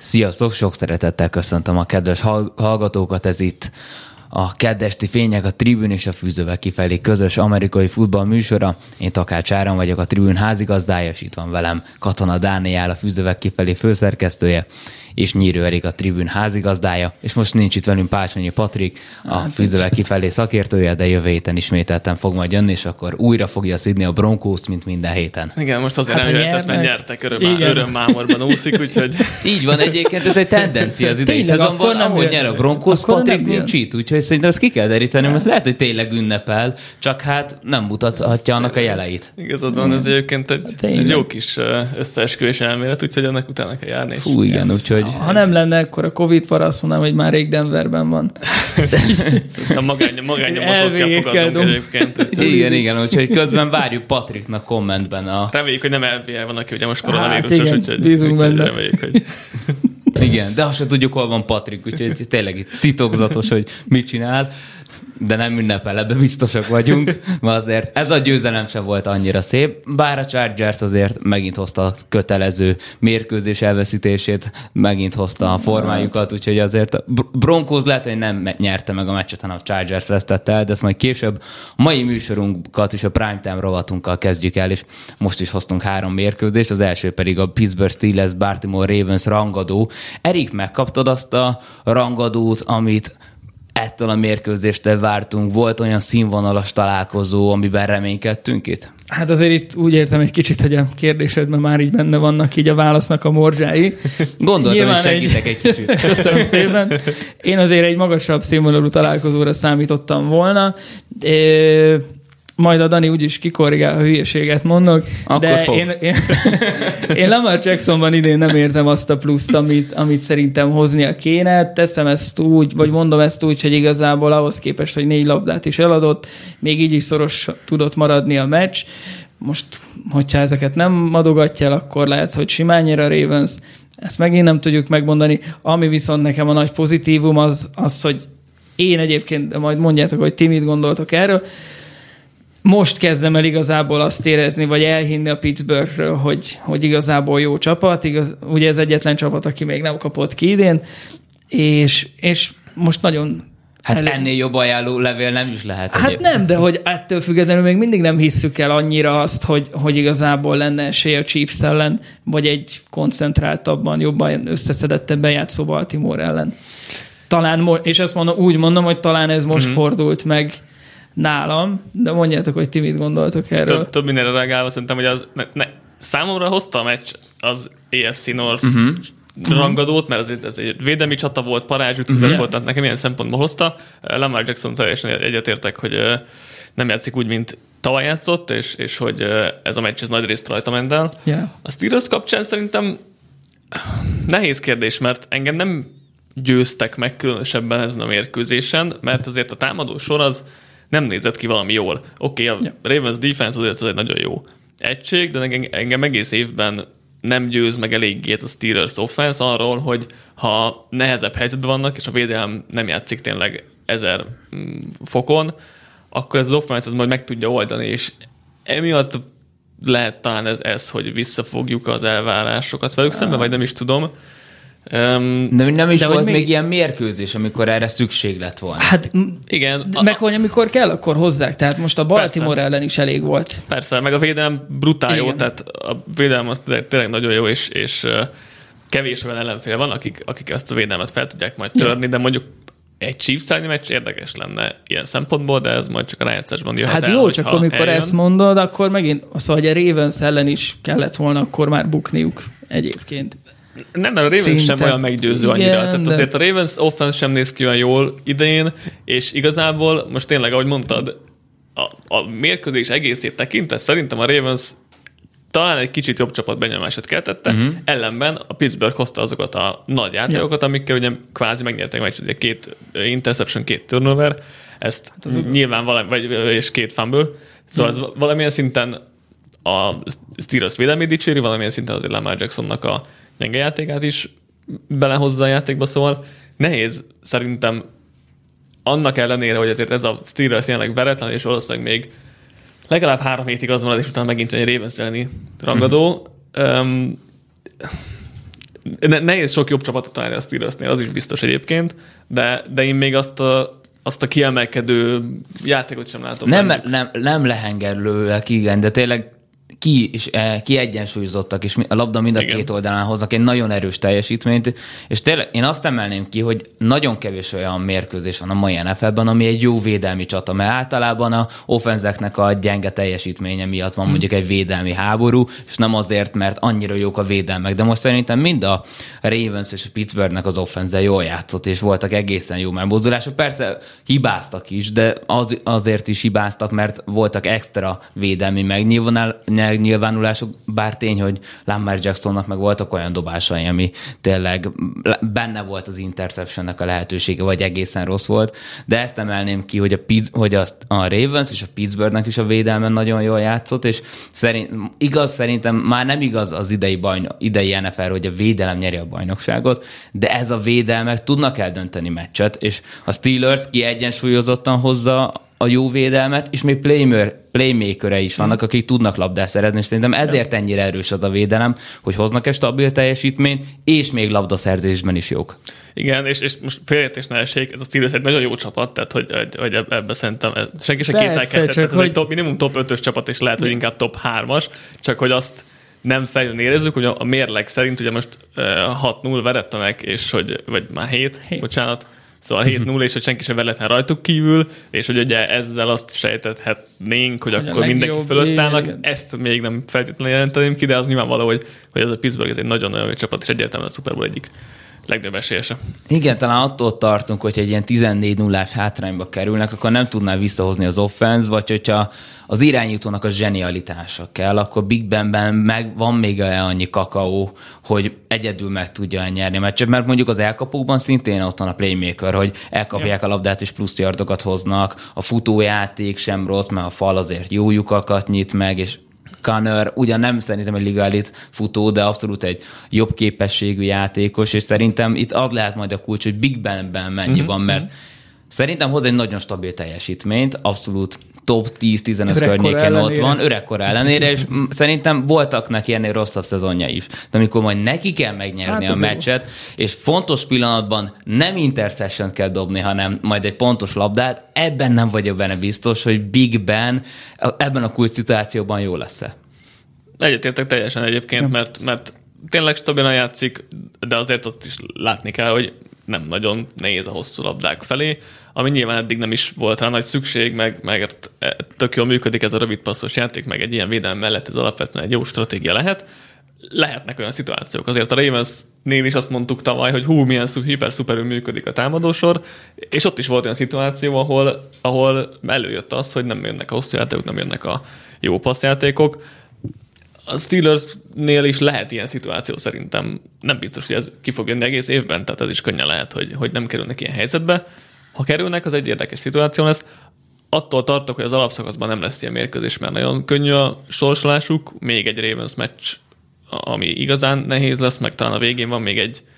Sziasztok, sok szeretettel köszöntöm a kedves hallgatókat, ez itt a Kedd esti fények, a Tribün és a Fűzővel kifelé közös amerikai futball műsora. Én Takács Áron vagyok, a Tribün házigazdája, és itt van velem Katona Dániel, a Fűzővel kifelé főszerkesztője, és Nyírő Erik, a Tribün házigazdája, és most nincs itt velünk Pácsonyi Patrik, a Fűzővel kifelé szakértője, de jövő héten ismételten fog majd jönni, és akkor újra fogja szidni a Broncos, mint minden héten. Igen, most azért nem jöhetett, mert nyertek, örömmámorban úszik, úgyhogy... Így van egyébként, ez egy tendencia az idei szezonban, ahogy nyer a Broncos, Patrik nincs itt, úgyhogy szerintem ezt ki kell deríteni, mert lehet, hogy tényleg ünnepel, csak hát nem mutathatja annak a jeleit. Igazad van, ez egyébként egy jó kis összeesküvés elmélet, úgyhogy ennek utána kell járni. Hú, igen, úgyhogy... Ha nem lenne, akkor a Covid-para azt mondanám, hogy már rég Denverben van. A magánya mozott kell fogadnunk egyébként. Igen, úgyhogy közben várjuk Patriknak kommentben a... Reméljük, hogy nem LVL van, aki ugye most koronavírusos, úgyhogy bízunk benne. Reméljük, hogy... Igen, de azt sem tudjuk, hol van Patrik, úgyhogy tényleg itt titokzatos, hogy mit csinál, de nem ünnepel, ebben biztosak vagyunk, mert azért ez a győzelem sem volt annyira szép, bár a Chargers azért megint hozta a kötelező mérkőzés elveszítését, megint hozta a formájukat, úgyhogy azért a Broncos lehet, hogy nem nyerte meg a meccset, hanem a Chargers vesztette el, de ezt majd később a mai műsorunkat is a primetime rovatunkkal kezdjük el, és most is hoztunk 3 mérkőzést, az első pedig a Pittsburgh Steelers Baltimore Ravens rangadó. Erik, megkaptad azt a rangadót, amit ettől a mérkőzéstől vártunk? Volt olyan színvonalas találkozó, amiben reménykedtünk itt? Hát azért itt úgy értem egy kicsit, hogy a kérdésedben már így benne vannak így a válasznak a morzsái. Gondoltam, hogy segítek egy kicsit. Köszönöm szépen. Én azért egy magasabb színvonalú találkozóra számítottam volna. Majd a Dani úgyis kikorrigál, ha hülyeséget mondok, akkor de én Lamar Jacksonban idén nem érzem azt a pluszt, amit szerintem hoznia kéne. Teszem ezt úgy, vagy mondom ezt úgy, hogy igazából ahhoz képest, hogy 4 labdát is eladott, még így is szoros tudott maradni a meccs. Most, hogyha ezeket nem adogatja el, akkor lehet, hogy simán nyer a Ravens. Ezt megint nem tudjuk megmondani. Ami viszont nekem a nagy pozitívum az, hogy én egyébként, de majd mondjátok, hogy ti mit gondoltok erről, most kezdem el igazából azt érezni, vagy elhinni a Pittsburghről, hogy igazából jó csapat. Ugye ez egyetlen csapat, aki még nem kapott ki idén, és most nagyon... Hát ennél jobb ajánló levél nem is lehet. Hát egyébként. Nem, de hogy ettől függetlenül még mindig nem hisszük el annyira azt, hogy igazából lenne esély a Chiefs ellen, vagy egy koncentráltabban, jobban összeszedettebben játszó Baltimore ellen. Talán, és ezt úgy mondom, hogy talán ez most fordult meg nálam, de mondjátok, hogy ti mit gondoltok erről. Több mindenre reagálva szerintem, hogy az számomra hozta a meccs az AFC North rangadót, mert ez egy védelmi csata volt, parázsütközet volt, tehát nekem ilyen szempontból hozta. Lamar Jackson teljesen egyetértek, hogy nem játszik úgy, mint tavaly játszott, és hogy ez a meccs ez nagy részt rajta ment el. Yeah. A Steelers kapcsán szerintem nehéz kérdés, mert engem nem győztek meg különösebben ezen a mérkőzésen, mert azért a támadó sor az nem nézett ki valami jól. Oké, a Ravens defense azért az egy nagyon jó egység, de engem egész évben nem győz meg eléggé ez a Steelers offense arról, hogy ha nehezebb helyzetben vannak, és a védelem nem játszik tényleg 1000 fokon, akkor ez az offense ez majd meg tudja oldani, és emiatt lehet talán ez hogy visszafogjuk az elvárásokat velük szemben, vagy nem is tudom. Nem is volt még ilyen mérkőzés, amikor erre szükség lett volna. Hát igen. Meg hogy amikor kell, akkor hozzák. Tehát most a Baltimore ellen is elég volt. Persze, meg a védelem brutál jó, tehát a védelem az tényleg nagyon jó, és kevés olyan ellenfél van, akik ezt a védelmet fel tudják majd törni, de mondjuk egy Chiefs elleni meccs érdekes lenne ilyen szempontból, de ez majd csak a rájátszásban jöhet hát el. jó, csak amikor ezt mondod, akkor megint, szóval a Ravens ellen is kellett volna akkor már bukniuk egyébként. Nem, mert a Ravens sem olyan meggyőző annyira. Tehát azért a Ravens offense sem néz ki olyan jól idén, és igazából most tényleg, ahogy mondtad, a mérkőzés egészét tekintve szerintem a Ravens talán egy kicsit jobb csapat benyomását keltette, ellenben a Pittsburgh hozta azokat a nagy játékokat, amikkel ugye kvázi megnyertek meg, ugye 2 interception, 2 turnover, ezt nyilván és 2 fumble, szóval ez valamilyen szinten a Steelers védelmi dicséri, valamilyen szinten azért Lamar Jacksonnak a gyenge játékát is belehozza a játékba, szóval nehéz szerintem annak ellenére, hogy azért ez a Steelers jelenleg veretlen, és valószínűleg még legalább 3 hétig az van, és utána megint egy Ravens elleni rangadó. nehéz sok jobb csapatot találni a Steelersnél, az is biztos egyébként, de én még azt a kiemelkedő játékot sem látom. Nem lehengerlőek, igen, de tényleg kiegyensúlyozottak, és a labda mind a két oldalán hoznak egy nagyon erős teljesítményt, és tényleg én azt emelném ki, hogy nagyon kevés olyan mérkőzés van a mai NFL-ben, ami egy jó védelmi csata, mert általában a offenzeknek a gyenge teljesítménye miatt van mondjuk egy védelmi háború, és nem azért, mert annyira jók a védelmek, de most szerintem mind a Ravens és a Pittsburghnek az offense jól játszott, és voltak egészen jó megmozdulások. Persze hibáztak is, de azért is hibáztak, mert voltak extra védelmi megnyilvánulások, bár tény, hogy Lamar Jacksonnak meg voltak olyan dobásai, ami tényleg benne volt az interceptionnek a lehetősége, vagy egészen rossz volt, de ezt emelném ki, hogy a Ravens és a Pittsburghnek is a védelmen nagyon jól játszott, és szerintem már nem igaz az idei NFL, hogy a védelem nyeri a bajnokságot, de ez a védelmek tudnak eldönteni meccset, és a Steelers kiegyensúlyozottan hozza a jó védelmet, és még playmakerei is vannak, akik tudnak labdát szerezni, és szerintem ezért ennyire erős az a védelem, hogy hoznak egy stabil teljesítményt, és még labdaszerzésben is jók. Igen, és most félreértés ne essék, ez a Steelers egy nagyon jó csapat, tehát hogy ebben szerintem senki se kételkedett, tehát ez egy minimum top 5-ös csapat, és lehet, hogy inkább top 3-as, csak hogy azt nem feltétlenül érezzük, hogy a mérleg szerint ugye most 6-0 verettenek, és vagy már 7. Bocsánat, szóval 7-0, és hogy senki sem veretlen rajtuk kívül, és hogy ugye ezzel azt sejtethetnénk, hogy akkor mindenki fölött állnak. Igen. Ezt még nem feltétlenül jelenteném ki, de az nyilvánvaló, hogy ez a Pittsburgh ez egy nagyon-nagyon jó csapat, és egyértelműen a Super Bowl egyik legnagyobb esélyese. Igen, talán attól tartunk, hogyha egy ilyen 14-0-ás hátrányba kerülnek, akkor nem tudná visszahozni az offense, vagy hogyha az irányítónak a zsenialitása kell, akkor Big Benben van még annyi kakaó, hogy egyedül meg tudja nyerni a meccset, mert mondjuk az elkapókban szintén ott van a playmaker, hogy elkapják a labdát és plusz yardokat hoznak, a futójáték sem rossz, mert a fal azért jó lyukakat nyit meg, és Connor ugyan nem szerintem egy liga elit futó, de abszolút egy jobb képességű játékos, és szerintem itt az lehet majd a kulcs, hogy Big Benben mennyi van, mert szerintem hoz egy nagyon stabil teljesítményt, abszolút top 10-15 környéken ott van, öregkor ellenére, és szerintem voltak neki ennél rosszabb szezonja is. De amikor majd neki kell megnyerni a meccset, és fontos pillanatban nem interception kell dobni, hanem majd egy pontos labdát, ebben nem vagyok benne biztos, hogy Big Ben ebben a kulcs szituációban jó lesz-e. Egyetértek teljesen egyébként, mert tényleg stabilan játszik, de azért azt is látni kell, hogy nem nagyon nehéz a hosszú labdák felé, ami nyilván eddig nem is volt rá nagy szükség, meg tök jól működik ez a rövid passzos játék, meg egy ilyen védelem mellett ez alapvetően egy jó stratégia lehet. Lehetnek olyan szituációk. Azért a Ravensnél is azt mondtuk tavaly, hogy milyen hiper-szuperül működik a támadósor, és ott is volt olyan szituáció, ahol előjött az, hogy nem jönnek a hosszú játékok, nem jönnek a jó passzjátékok. A Steelersnél is lehet ilyen szituáció szerintem. Nem biztos, hogy ez ki fog jönni egész évben, tehát ez is könnyen lehet, hogy nem kerülnek ilyen helyzetbe. Ha kerülnek, az egy érdekes szituáció lesz. Attól tartok, hogy az alapszakaszban nem lesz ilyen mérkőzés, mert nagyon könnyű a sorsolásuk. Még egy Ravens meccs, ami igazán nehéz lesz, meg talán a végén van még egy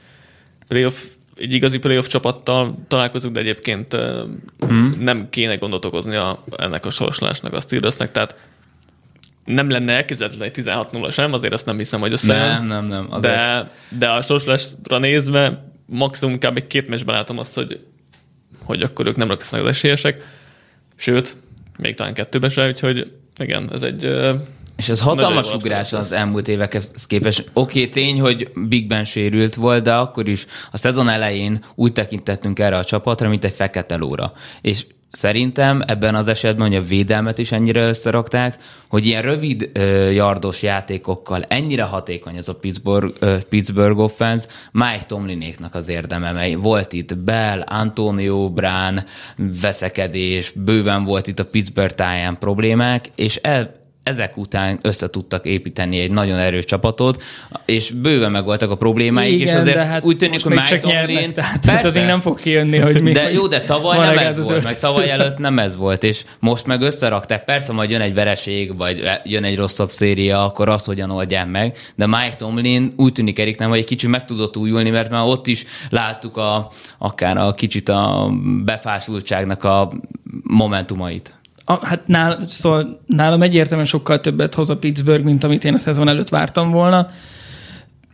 igazi playoff csapattal találkozunk, de egyébként nem kéne gondot okozni ennek a sorsolásnak a Steelersnek, tehát nem lenne elképzelhető egy 16-0 sem, azért azt nem hiszem, hogy összejön. Nem. De a sorsolásra nézve maximum kb. egy 2 meccsben látom azt, hogy akkor ők nem lesznek az esélyesek. Sőt, még talán 2-ben se, úgyhogy igen, ez egy... És ez hatalmas ugrás az elmúlt évekhez képest. Oké, tény, hogy Big Ben sérült volt, de akkor is a szezon elején úgy tekintettünk erre a csapatra, mint egy fekete lóra. És szerintem ebben az esetben, hogy a védelmet is ennyire összerakták, hogy ilyen rövid yardos játékokkal ennyire hatékony ez a Pittsburgh offense, Mike Tomlinéknak az érdeme, mely volt itt Bell, Antonio Brown veszekedés, bőven volt itt a Pittsburgh táján problémák, és ezek után össze tudtak építeni egy nagyon erős csapatot, és bőven megvoltak a problémáik, és azért hát úgy tűnik, hogy Mike Tomlin... Tehát azért nem fog kijönni, hogy mi... De tavaly nem ez volt, meg tavaly előtt nem ez volt, és most meg összerakták. Persze majd jön egy vereség, vagy jön egy rosszabb széria, akkor azt hogyan oldják meg, de Mike Tomlin úgy tűnik Eriknek, hogy egy kicsit meg tudott újulni, mert már ott is láttuk akár a kicsit a befásultságnak a momentumait. Hát nálam egyértelműen sokkal többet hoz a Pittsburgh, mint amit én a szezon előtt vártam volna.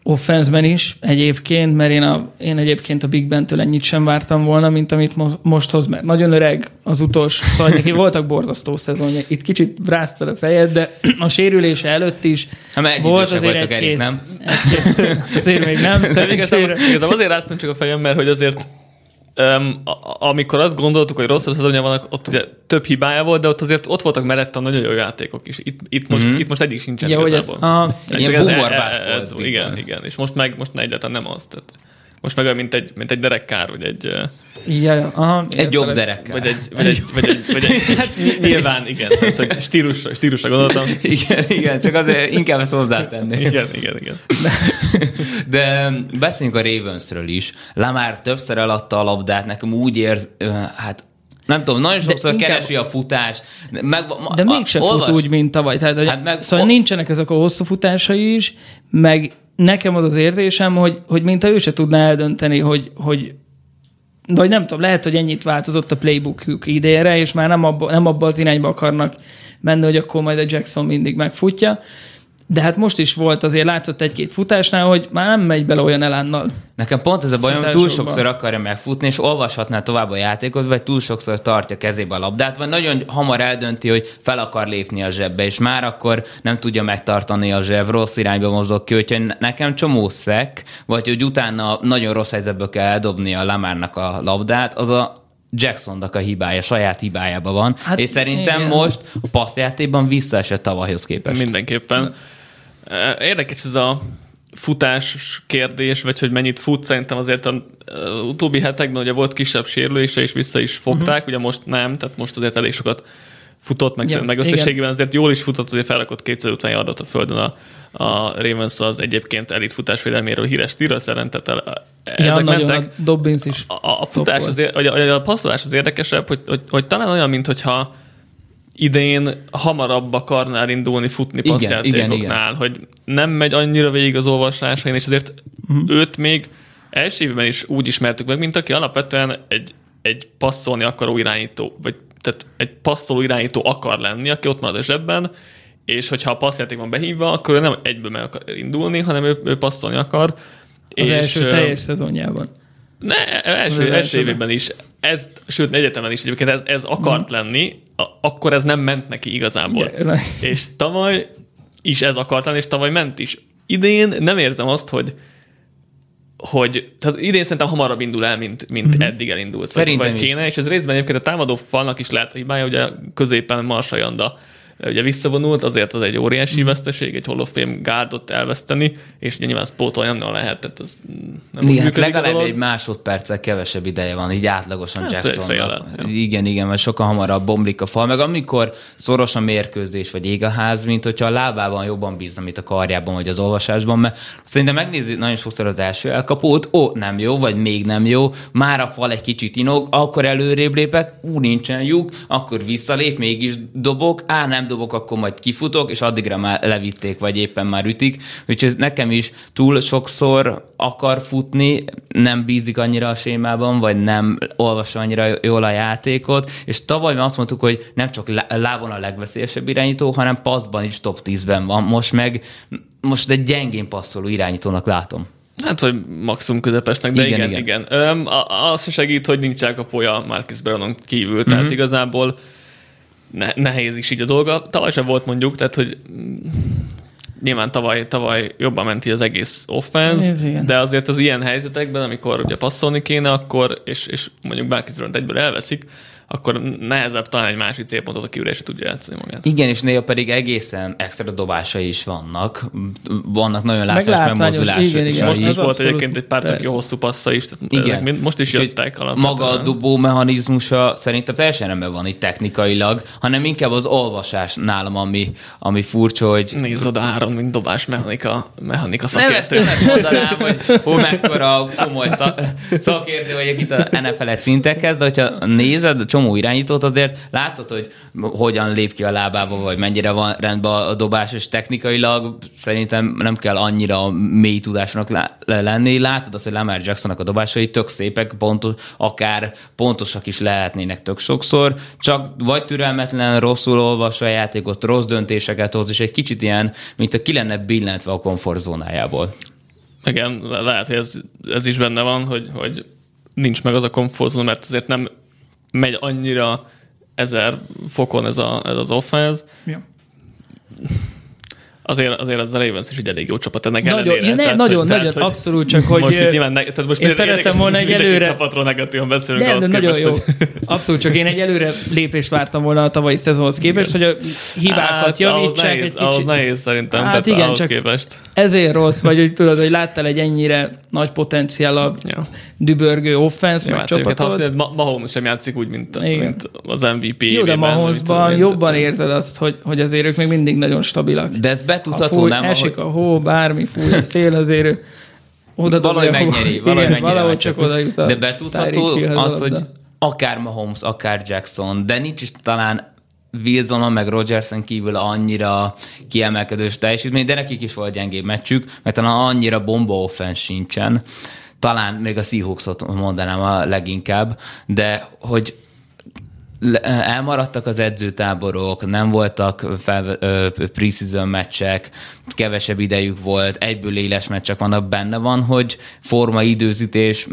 offenszben is egyébként, mert én egyébként a Big Ben-től ennyit sem vártam volna, mint amit most hoz, mert nagyon öreg az utolsó, szóval neki voltak borzasztó szezonja. Itt kicsit ráztad a fejed, de a sérülése előtt is volt azért egy-két. Azért még nem, szerencsére. Igazából azért ráztam csak a fejem, mert hogy azért amikor azt gondoltuk, hogy rossz szezonja van, ott ugye több hibája volt, de ott voltak mellette nagyon jó játékok is. Itt most egyik sincsen igazából. Ilyen boomerbász volt. Igen. És most egyáltalán nem az. Tehát most meg olyan, mint egy Derek Carr, vagy egy... egy jobb Derek Carr. Vagy egy nyilván, igen. Tehát, hogy stílusra gondoltam. Igen, csak azért inkább ezt hozzátenni. Igen. De beszéljünk a Ravensről is. Lamar többször eladta a labdát, nekem úgy nem tudom, nagyon sokszor keresi a futást. De mégse fut úgy, mint tavaly. Tehát, szóval nincsenek ezek a hosszú futásai is, meg nekem az érzésem, hogy mintha ő se tudná eldönteni, hogy vagy nem tudom, lehet, hogy ennyit változott a playbookjuk idénre, és már nem abba az irányba akarnak menni, hogy akkor majd a Jackson mindig megfutja. De hát most is volt, azért látszott egy-két futásnál, hogy már nem megy bele olyan elánnal. Nekem pont ez a bajom, hogy túl sokszor akarja megfutni, és olvashatná tovább a játékot, vagy túl sokszor tartja kezébe a labdát, vagy nagyon hamar eldönti, hogy fel akar lépni a zsebbe, és már akkor nem tudja megtartani a zseb, rossz irányba mozog ki, úgyhogy nekem csomó szek, vagy hogy utána nagyon rossz helyzetből kell eldobni a Lamarnak a labdát, az a Jacksonnak a hibája, saját hibájában van, és szerintem igen. Most a passzjátékban visszaesett tavalyhoz képest. Mindenképpen. Érdekes ez a futás kérdés, vagy hogy mennyit fut, szerintem azért az utóbbi hetekben ugye volt kisebb sérülése, és vissza is fogták, ugye most nem, tehát most azért elég sokat futott, meg összességében azért jól is futott, azért felrakott 250 yardot a földön a Ravens az egyébként elit futásvédelméről híres Tyrell, tehát ezek mentek. A Dobbins is. A futás a passzolás az érdekesebb, hogy talán olyan, mintha idén hamarabb akarnál indulni futni passzjátékoknál, hogy nem megy annyira végig az olvasásain, és azért őt még első évben is úgy ismertük meg, mint aki alapvetően egy passzolni akaró irányító, vagy tehát egy passzoló irányító akar lenni, aki ott marad a zsebben, és hogyha a passzjáték van behívva, akkor ő nem egyből meg akar indulni, hanem ő passzolni akar. Az első teljes szezonjában. Első évben is. Sőt, egyetemen is egyébként ez akart lenni, akkor ez nem ment neki igazából. Yeah. És tavaly is ez akart lenni, és tavaly ment is. Idén nem érzem azt, hogy tehát idén szerintem hamarabb indul el, mint eddig elindult. Szerintem vagy kéne, és ez részben egyébként a támadó falnak is lehet a hibája, ugye középen Marshall Yanda ugye visszavonult, azért az egy óriási veszteség, egy Hall of Fame guardot elveszteni, és ugye nyilván spótolni nem lehet, tehát ez nem úgy működik. Legalább egy másodperccel kevesebb ideje van, így átlagosan Jacksonnak. Igen, mert sokkal hamarabb bomlik a fal, meg amikor szoros a mérkőzés, vagy ég a ház, mint hogyha a lábában jobban bízna, mint a karjában, vagy az olvasásban, mert szerintem megnézi nagyon sokszor az első elkapót, nem jó, vagy még nem jó, már a fal egy kicsit inog, akkor előrébb lépek, nincsen lyuk, akkor visszalép, mégis dobok, nem dobok, akkor majd kifutok, és addigra már levitték, vagy éppen már ütik. Úgyhogy nekem is túl sokszor akar futni, nem bízik annyira a sémában, vagy nem olvassa annyira jól a játékot, és tavaly azt mondtuk, hogy nem csak lábon a legveszélyesebb irányító, hanem passzban is top 10-ben van. Most egy gyengén passzoló irányítónak látom. Hát, vagy maximum közepesnek, de igen. Az segít, hogy nincs elkapója Marquise Brownon kívül, tehát igazából nehéz is így a dolga. Tavaly sem volt mondjuk, tehát hogy nyilván tavaly jobban ment így az egész offense, de azért az ilyen helyzetekben, amikor ugye passzolni kéne, akkor, és mondjuk Marquise Brown egyből elveszik, akkor nehezebb talán egy másik célpontot, aki üresre tudja játszani magát. Igen, és néha pedig egészen extra dobásai is vannak. Vannak nagyon látványos megmozdulások. Igen. Most is volt egyébként egy pár jó hosszú passza is. Igen. Most is jöttek alapvetően. Maga a dobó mechanizmusa szerintem teljesen nem van itt technikailag, hanem inkább az olvasás nálam, ami furcsa, hogy... Nézd oda Áron, mint dobás mechanika szakértő. Nem mondanám, hogy mekkora komoly szakértő vagyok itt a NFL-es szintekhez, de hogyha nézed csomó irányítót, azért látod, hogy hogyan lép ki a lábába, vagy mennyire van rendben a dobás, és technikailag szerintem nem kell annyira mély tudásnak lenni. Látod azt, hogy Lamar Jacksonnak a dobásai tök szépek, akár pontosak is lehetnének tök sokszor, csak vagy türelmetlen, rosszul olvasva a játékot, rossz döntéseket hoz, és egy kicsit ilyen, mint a ki lenne billentve a komfortzónájából. Igen, lehet, hogy ez is benne van, hogy nincs meg az a komfortzóna, mert azért nem megy annyira 1000 fokon ez az offense. Ja. Azért az a Ravens is egy elég jó csapat ennek nagyon, abszolút, csak hogy most én szeretem volna egy előre... csapatról negatívan beszélünk. De nagyon jó. Abszolút, csak én egy előre lépést vártam volna a tavalyi szezonhoz képest, hogy a hibákat javítsák egy kicsit. Ahhoz nehéz szerintem, hát igen, ahhoz csak képest. Ezért rossz, vagy hogy tudod, hogy láttál egy ennyire nagy potenciál a dübörgő offense, meg csapatot. Mahomes sem játszik úgy, mint az MVP. Jó, de Mahomesban jobban érzed azt, hogy azért ők még mindig nagyon stabilak. De ez betudható, nem? Esik a hó, bármi fúj a szél, azért oda valahogy megnyeri. Valahogy csak oda jut a de betudható az, hogy akár Mahomes, akár Jackson, de nincs is talán Wilsonon meg Rodgerson kívül annyira kiemelkedős teljesítmény, de nekik is volt gyengébb meccsük, mert talán annyira bomba offense sincsen. Talán még a Seahawksot mondanám a leginkább, de hogy elmaradtak az edzőtáborok, nem voltak preseason meccsek, kevesebb idejük volt, egyből éles meccsek vannak, benne van, hogy formaidőzítés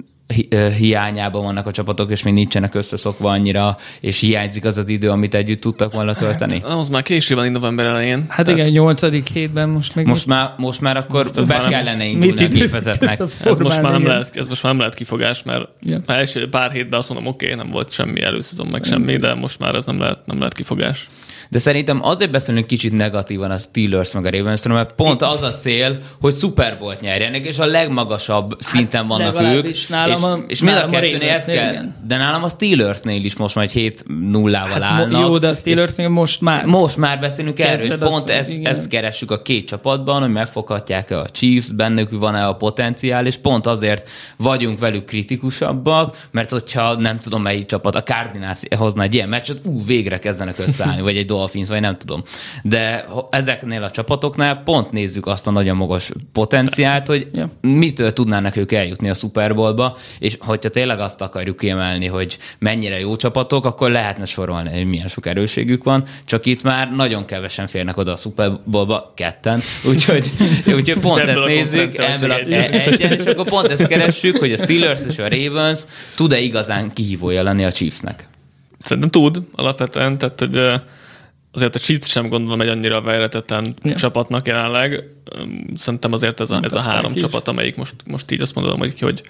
hiányában vannak a csapatok, és még nincsenek összeszokva annyira, és hiányzik az idő, amit együtt tudtak volna tölteni. Az már késő van november elején. Hát igen, 8. hétben most meg... Most már akkor be kellene indulni a gépezetnek. Ez most már nem lehet kifogás, mert első pár hétben azt mondom, oké, nem volt semmi előszezon, meg semmi, de most már ez nem lehet kifogás. De szerintem azért beszélünk kicsit negatívan a Steelers meg a Ravensről, mert pont az a cél, hogy Super Bowl-t nyerjenek, és a legmagasabb szinten vannak ők. És mind a kettőnél ezt kell. Igen. De nálam a Steelersnél is most már 7-0-val állnak. Jó, de a Steelersnél most már. Most már beszélünk erről, és pont ezt keressük a két csapatban, hogy megfoghatják-e a Chiefs, bennük van-e a potenciál, és pont azért vagyunk velük kritikusabbak, mert hogyha nem tudom melyik csapat, a Cardinals hozna egy ilyen meccset, végre kezdenek összeállni, vagy egy Dolphins, vagy nem tudom. De ezeknél a csapatoknál pont nézzük azt a nagyon magas potenciált, hogy mitől tudnának ők eljutni a Super Bowl-ba, és hogyha tényleg azt akarjuk kiemelni, hogy mennyire jó csapatok, akkor lehetne sorolni, hogy milyen sok erősségük van, csak itt már nagyon kevesen férnek oda a Super Bowl-ba, ketten, úgyhogy pont ezt nézzük, ebből egyen, és akkor pont ezt keressük, hogy a Steelers és a Ravens tud-e igazán kihívója lenni a Chiefsnek? Szerintem tud alapvetően, tehát hogy azért a Chiefs sem gondolom egy annyira vejletetlen csapatnak jelenleg. Szerintem azért ez a három csapat, amelyik most így azt mondom,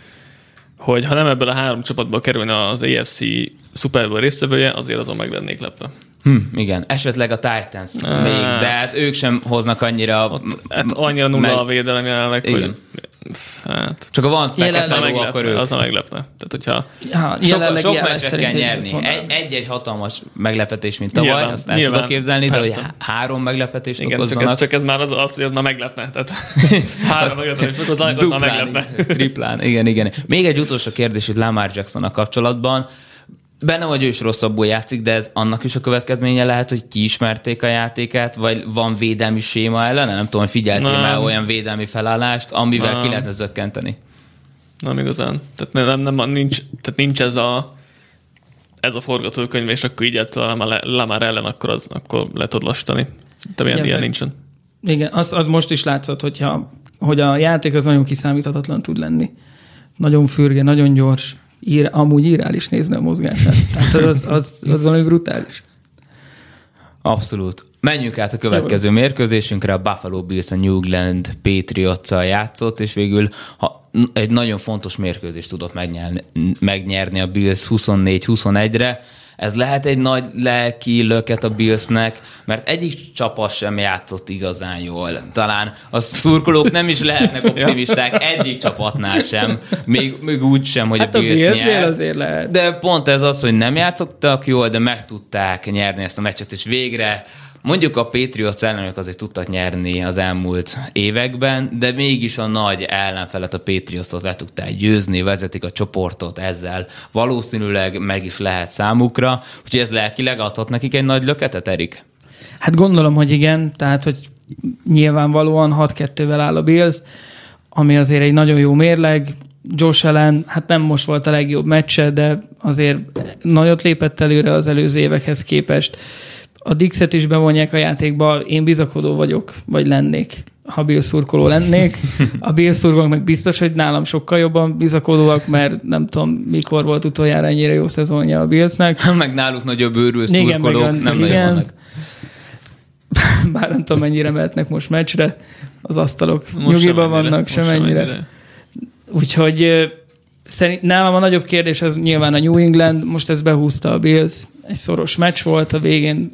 hogy ha nem ebből a három csapatból kerülne az AFC Super Bowl résztvevője, azért azon meglennék lepve. Igen, esetleg a Titans még, de hát ők sem hoznak annyira... annyira nulla a védelem jelenleg, hogy... Hát. Csak a van fekete ló, akkor ők. Az a meglepne. Tehát, hogyha sok meccset kell nyerni. Egy hatalmas meglepetés, mint tavaly, azt el tudok képzelni, de hogy 3 meglepetést okozzanak. Csak ez már az, hogy az már meglepne. Tehát 3 meglepetést okozzanak, az már meglepne. Triplán, igen. Még egy utolsó kérdés itt Lamar Jacksonnal kapcsolatban. Benne vagy ő is rosszabbul játszik, de ez annak is a következménye lehet, hogy kiismerték a játékát, vagy van védelmi séma ellene? Nem tudom, hogy figyeltél már olyan védelmi felállást, amivel ki lehetne zökkenteni. Nem igazán. Tehát nincs ez a forgatókönyv, és akkor így Lamar ellen, akkor le tudod lassítani. De ilyen nincsen. Igen, az most is látszott, hogy a játék az nagyon kiszámíthatatlan tud lenni. Nagyon fürge, nagyon gyors. Amúgy irreális nézni a mozgását. Tehát az valami brutális. Abszolút. Menjünk át a következő mérkőzésünkre. A Buffalo Bills a New England Patriots-szal játszott, és végül egy nagyon fontos mérkőzést tudott megnyerni a Bills 24-21-re. Ez lehet egy nagy lelki löket a Billsnek, mert egyik csapat sem játszott igazán jól. Talán a szurkolók nem is lehetnek optimisták egyik csapatnál sem, még úgy sem, hogy hát a Bills nyert. Azért lehet. De pont ez az, hogy nem játszottak jól, de meg tudták nyerni ezt a meccset, és végre mondjuk a Patriots ellenők azért tudtak nyerni az elmúlt években, de mégis a nagy ellenfelet, a Patriotsot le tudták győzni, vezetik a csoportot ezzel. Valószínűleg meg is lehet számukra, úgyhogy ez lelkileg adhat nekik egy nagy löketet, Erik? Hát gondolom, hogy igen, tehát hogy nyilvánvalóan 6-2-vel áll a Bills, ami azért egy nagyon jó mérleg. Josh Allen, hát nem most volt a legjobb meccse, de azért nagyot lépett előre az előző évekhez képest. A Dixet is bevonják a játékba, én bizakodó vagyok, vagy lennék ha Bills szurkoló lennék. A Bills szurkolók meg biztos, hogy nálam sokkal jobban bizakodóak, mert nem tudom, mikor volt utoljára ennyire jó szezonja a Billsnek. Meg náluk nagyobb őrül szurkolók nem nagyon vannak. Bár nem tudom, mennyire mehetnek most meccsre. Az asztalok nyugiban vannak, semennyire. Úgyhogy nálam a nagyobb kérdés az nyilván a New England. Most ezt behúzta a Bills. Egy szoros meccs volt, a végén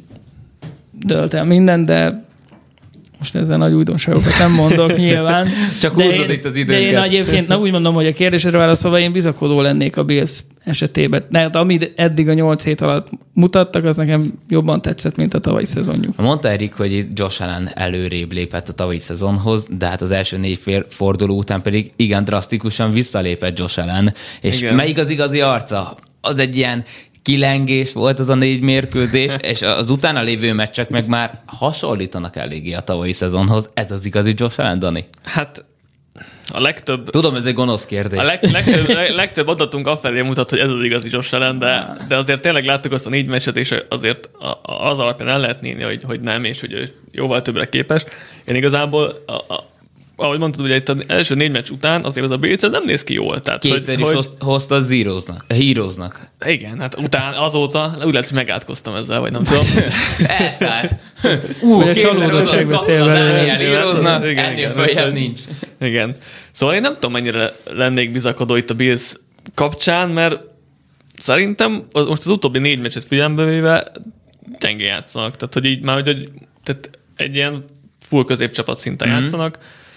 dölt el minden, de most ezzel nagy újdonságokat nem mondok nyilván. Csak húzod itt az időket. De én egyébként úgy mondom, hogy a kérdésedre válaszolva én bizakodó lennék a Bills esetében. De amit eddig a 8 hét alatt mutattak, az nekem jobban tetszett, mint a tavalyi szezonjuk. Mondta Erik, hogy Josh Allen előrébb lépett a tavalyi szezonhoz, de hát az első 4 forduló után pedig igen drasztikusan visszalépett Josh Allen. És igen. Melyik az igazi arca? Az egy ilyen kilengés volt az a 4 mérkőzés, és az utána lévő meccsek meg már hasonlítanak eléggé a tavalyi szezonhoz. Ez az igazi Josh Allen, Dani? Hát a legtöbb... Tudom, ez egy gonosz kérdés. A legtöbb adatunk afelé mutat, hogy ez az igazi Josh Allen, de azért tényleg láttuk azt a 4 meccset, és azért az alapján el lehet nézni, hogy nem, és hogy ő jóval többre képes. Én igazából... ahogy mondtad, ugye itt az első 4 meccs után azért az a Bills nem néz ki jól. Tehát, kétszer is hozta a Heroesnak. Igen, hát azóta úgy lesz, hogy megátkoztam ezzel, vagy nem tudom. Elszállt. A csalódottság beszél vele. Heroesnak, ennél följebb nincs. Igen. Szóval én nem tudom, mennyire lennék bizakodó itt a Bills kapcsán, mert szerintem most az utóbbi 4 meccset figyelembe véve gyengén játszanak. Tehát, hogy így már, tehát egy ilyen full középcsapat szinten játszanak.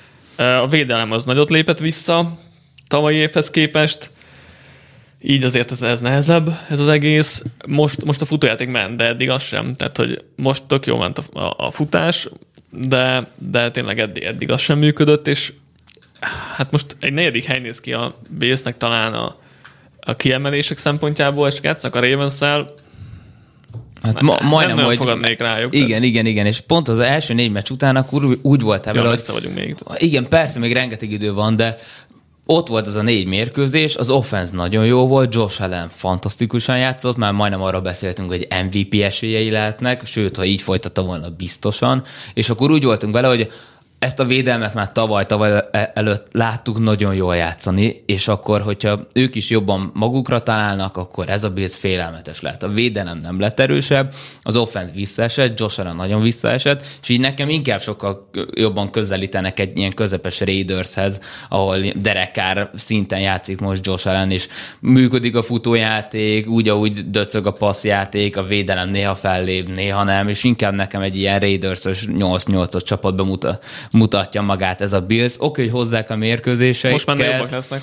A védelem az nagyot lépett vissza tavalyi évhez képest, így azért ez nehezebb, ez az egész. Most a futójáték ment, de eddig az sem. Tehát, hogy most tök jó ment a futás, de tényleg eddig az sem működött, és hát most egy 4. hely néz ki a Billsnek talán a kiemelések szempontjából, és játszanak a Ravens-szel. Hát majdnem, nem fogadnék rájuk. Igen, és pont az első 4 meccs után akkor úgy voltál vele, hogy... vagyunk még. Igen, persze, még rengeteg idő van, de ott volt az a 4 mérkőzés, az offense nagyon jó volt, Josh Allen fantasztikusan játszott, már majdnem arra beszéltünk, hogy MVP esélyei lehetnek, sőt, ha így folytatta volna biztosan, és akkor úgy voltunk vele, hogy ezt a védelmet már tavaly előtt láttuk nagyon jól játszani, és akkor, hogyha ők is jobban magukra találnak, akkor ez a Bills félelmetes lehet. A védelem nem lett erősebb, az offense visszaesett, Josh Allen nagyon visszaesett, és így nekem inkább sokkal jobban közelítenek egy ilyen közepes Raidershez, ahol Derek Carr szinten játszik most Josh Allen, és működik a futójáték, úgy, ahogy döcög a passzjáték, a védelem néha fellép, néha nem, és inkább nekem egy ilyen Raiders-ös 8-8-as csapatba mutatja magát ez a Bills. Oké, hogy hozzák a mérkőzéseiket. Most már jobbak lesznek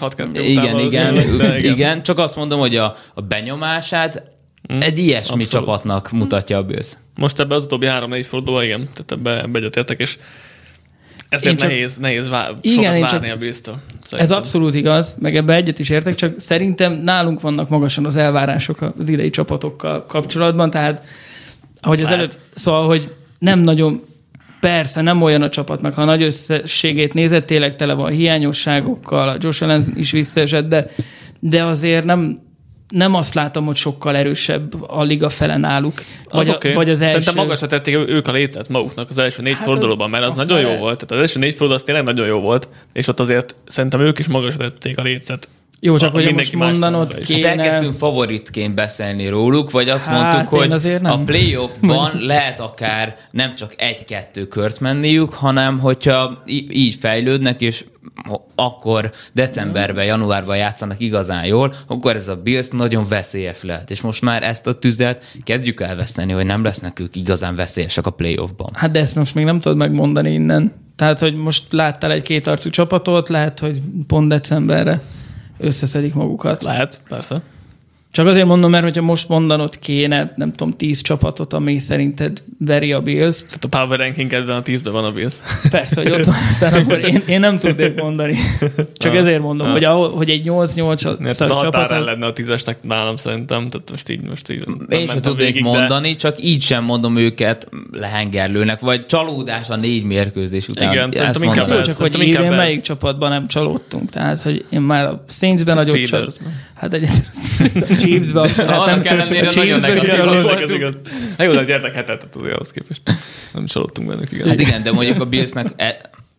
6-2 igen, csak azt mondom, hogy a benyomását egy ilyesmi csapatnak mutatja a Bills. Most ebbe az utóbbi 3-4 fordulóban, igen, tehát ebbe egyetértek, és ezért nehéz várni a Bills-től. Ez abszolút igaz, meg ebbe egyet is értek, csak szerintem nálunk vannak magasan az elvárások az idei csapatokkal kapcsolatban, tehát ahogy az előbb, szóval, hogy nem nagyon. Persze, nem olyan a csapat, meg ha a nagy összességét nézett, tényleg tele van hiányosságokkal, a Josh Allen is visszaesett, de azért nem azt látom, hogy sokkal erősebb a liga fele náluk. Vagy az első... Szerintem magasra tették ők a lécet maguknak az első 4 fordulóban, mert az nagyon jó volt. Tehát az első 4 forduló az tényleg nagyon jó volt, és ott azért szerintem ők is magasra tették a lécet. Jó, csak hogy most mondanod kéne... Hát elkezdtünk favoritként beszélni róluk, vagy azt mondtuk, hogy a playoffban lehet akár nem csak 1-2 kört menniük, hanem hogyha így fejlődnek, és akkor decemberben, januárban játszanak igazán jól, akkor ez a Bills nagyon veszélyes lehet. És most már ezt a tüzet kezdjük elveszteni, hogy nem lesznek ők igazán veszélyesek a playoffban. Hát de ezt most még nem tudod megmondani innen. Tehát, hogy most láttál egy kétarcú csapatot, lehet, hogy pont decemberre összeszedik magukat. Lehet, persze. Csak azért mondom, mert hogyha most mondanod kéne, nem tudom, 10 csapatot, ami szerinted veri a Bills-t. Tehát a power ranking-edben a 10-ben van a Bills. Persze, hogy ott van, tehát akkor én nem tudnék mondani. Csak ezért mondom, hogy egy 8-8-as csapat... lenne a 10-esnek nálam szerintem, tehát most így én sem tudnék mondani, csak így sem mondom őket lehengerlőnek, vagy csalódás a 4 mérkőzés után. Igen, szerintem inkább ez. Csak hogy idén melyik csapatban nem csalódtunk. Tehát, hogy én már a Saints-ben nagyobb csalódtam. Hát egyébként Chiefs-ben. Annak ellenére nagyon negatív. Jó, de gyertek hetet azért ahhoz képest. Nem csalódtunk bennük, igen. Hát igen, de mondjuk a Billsnek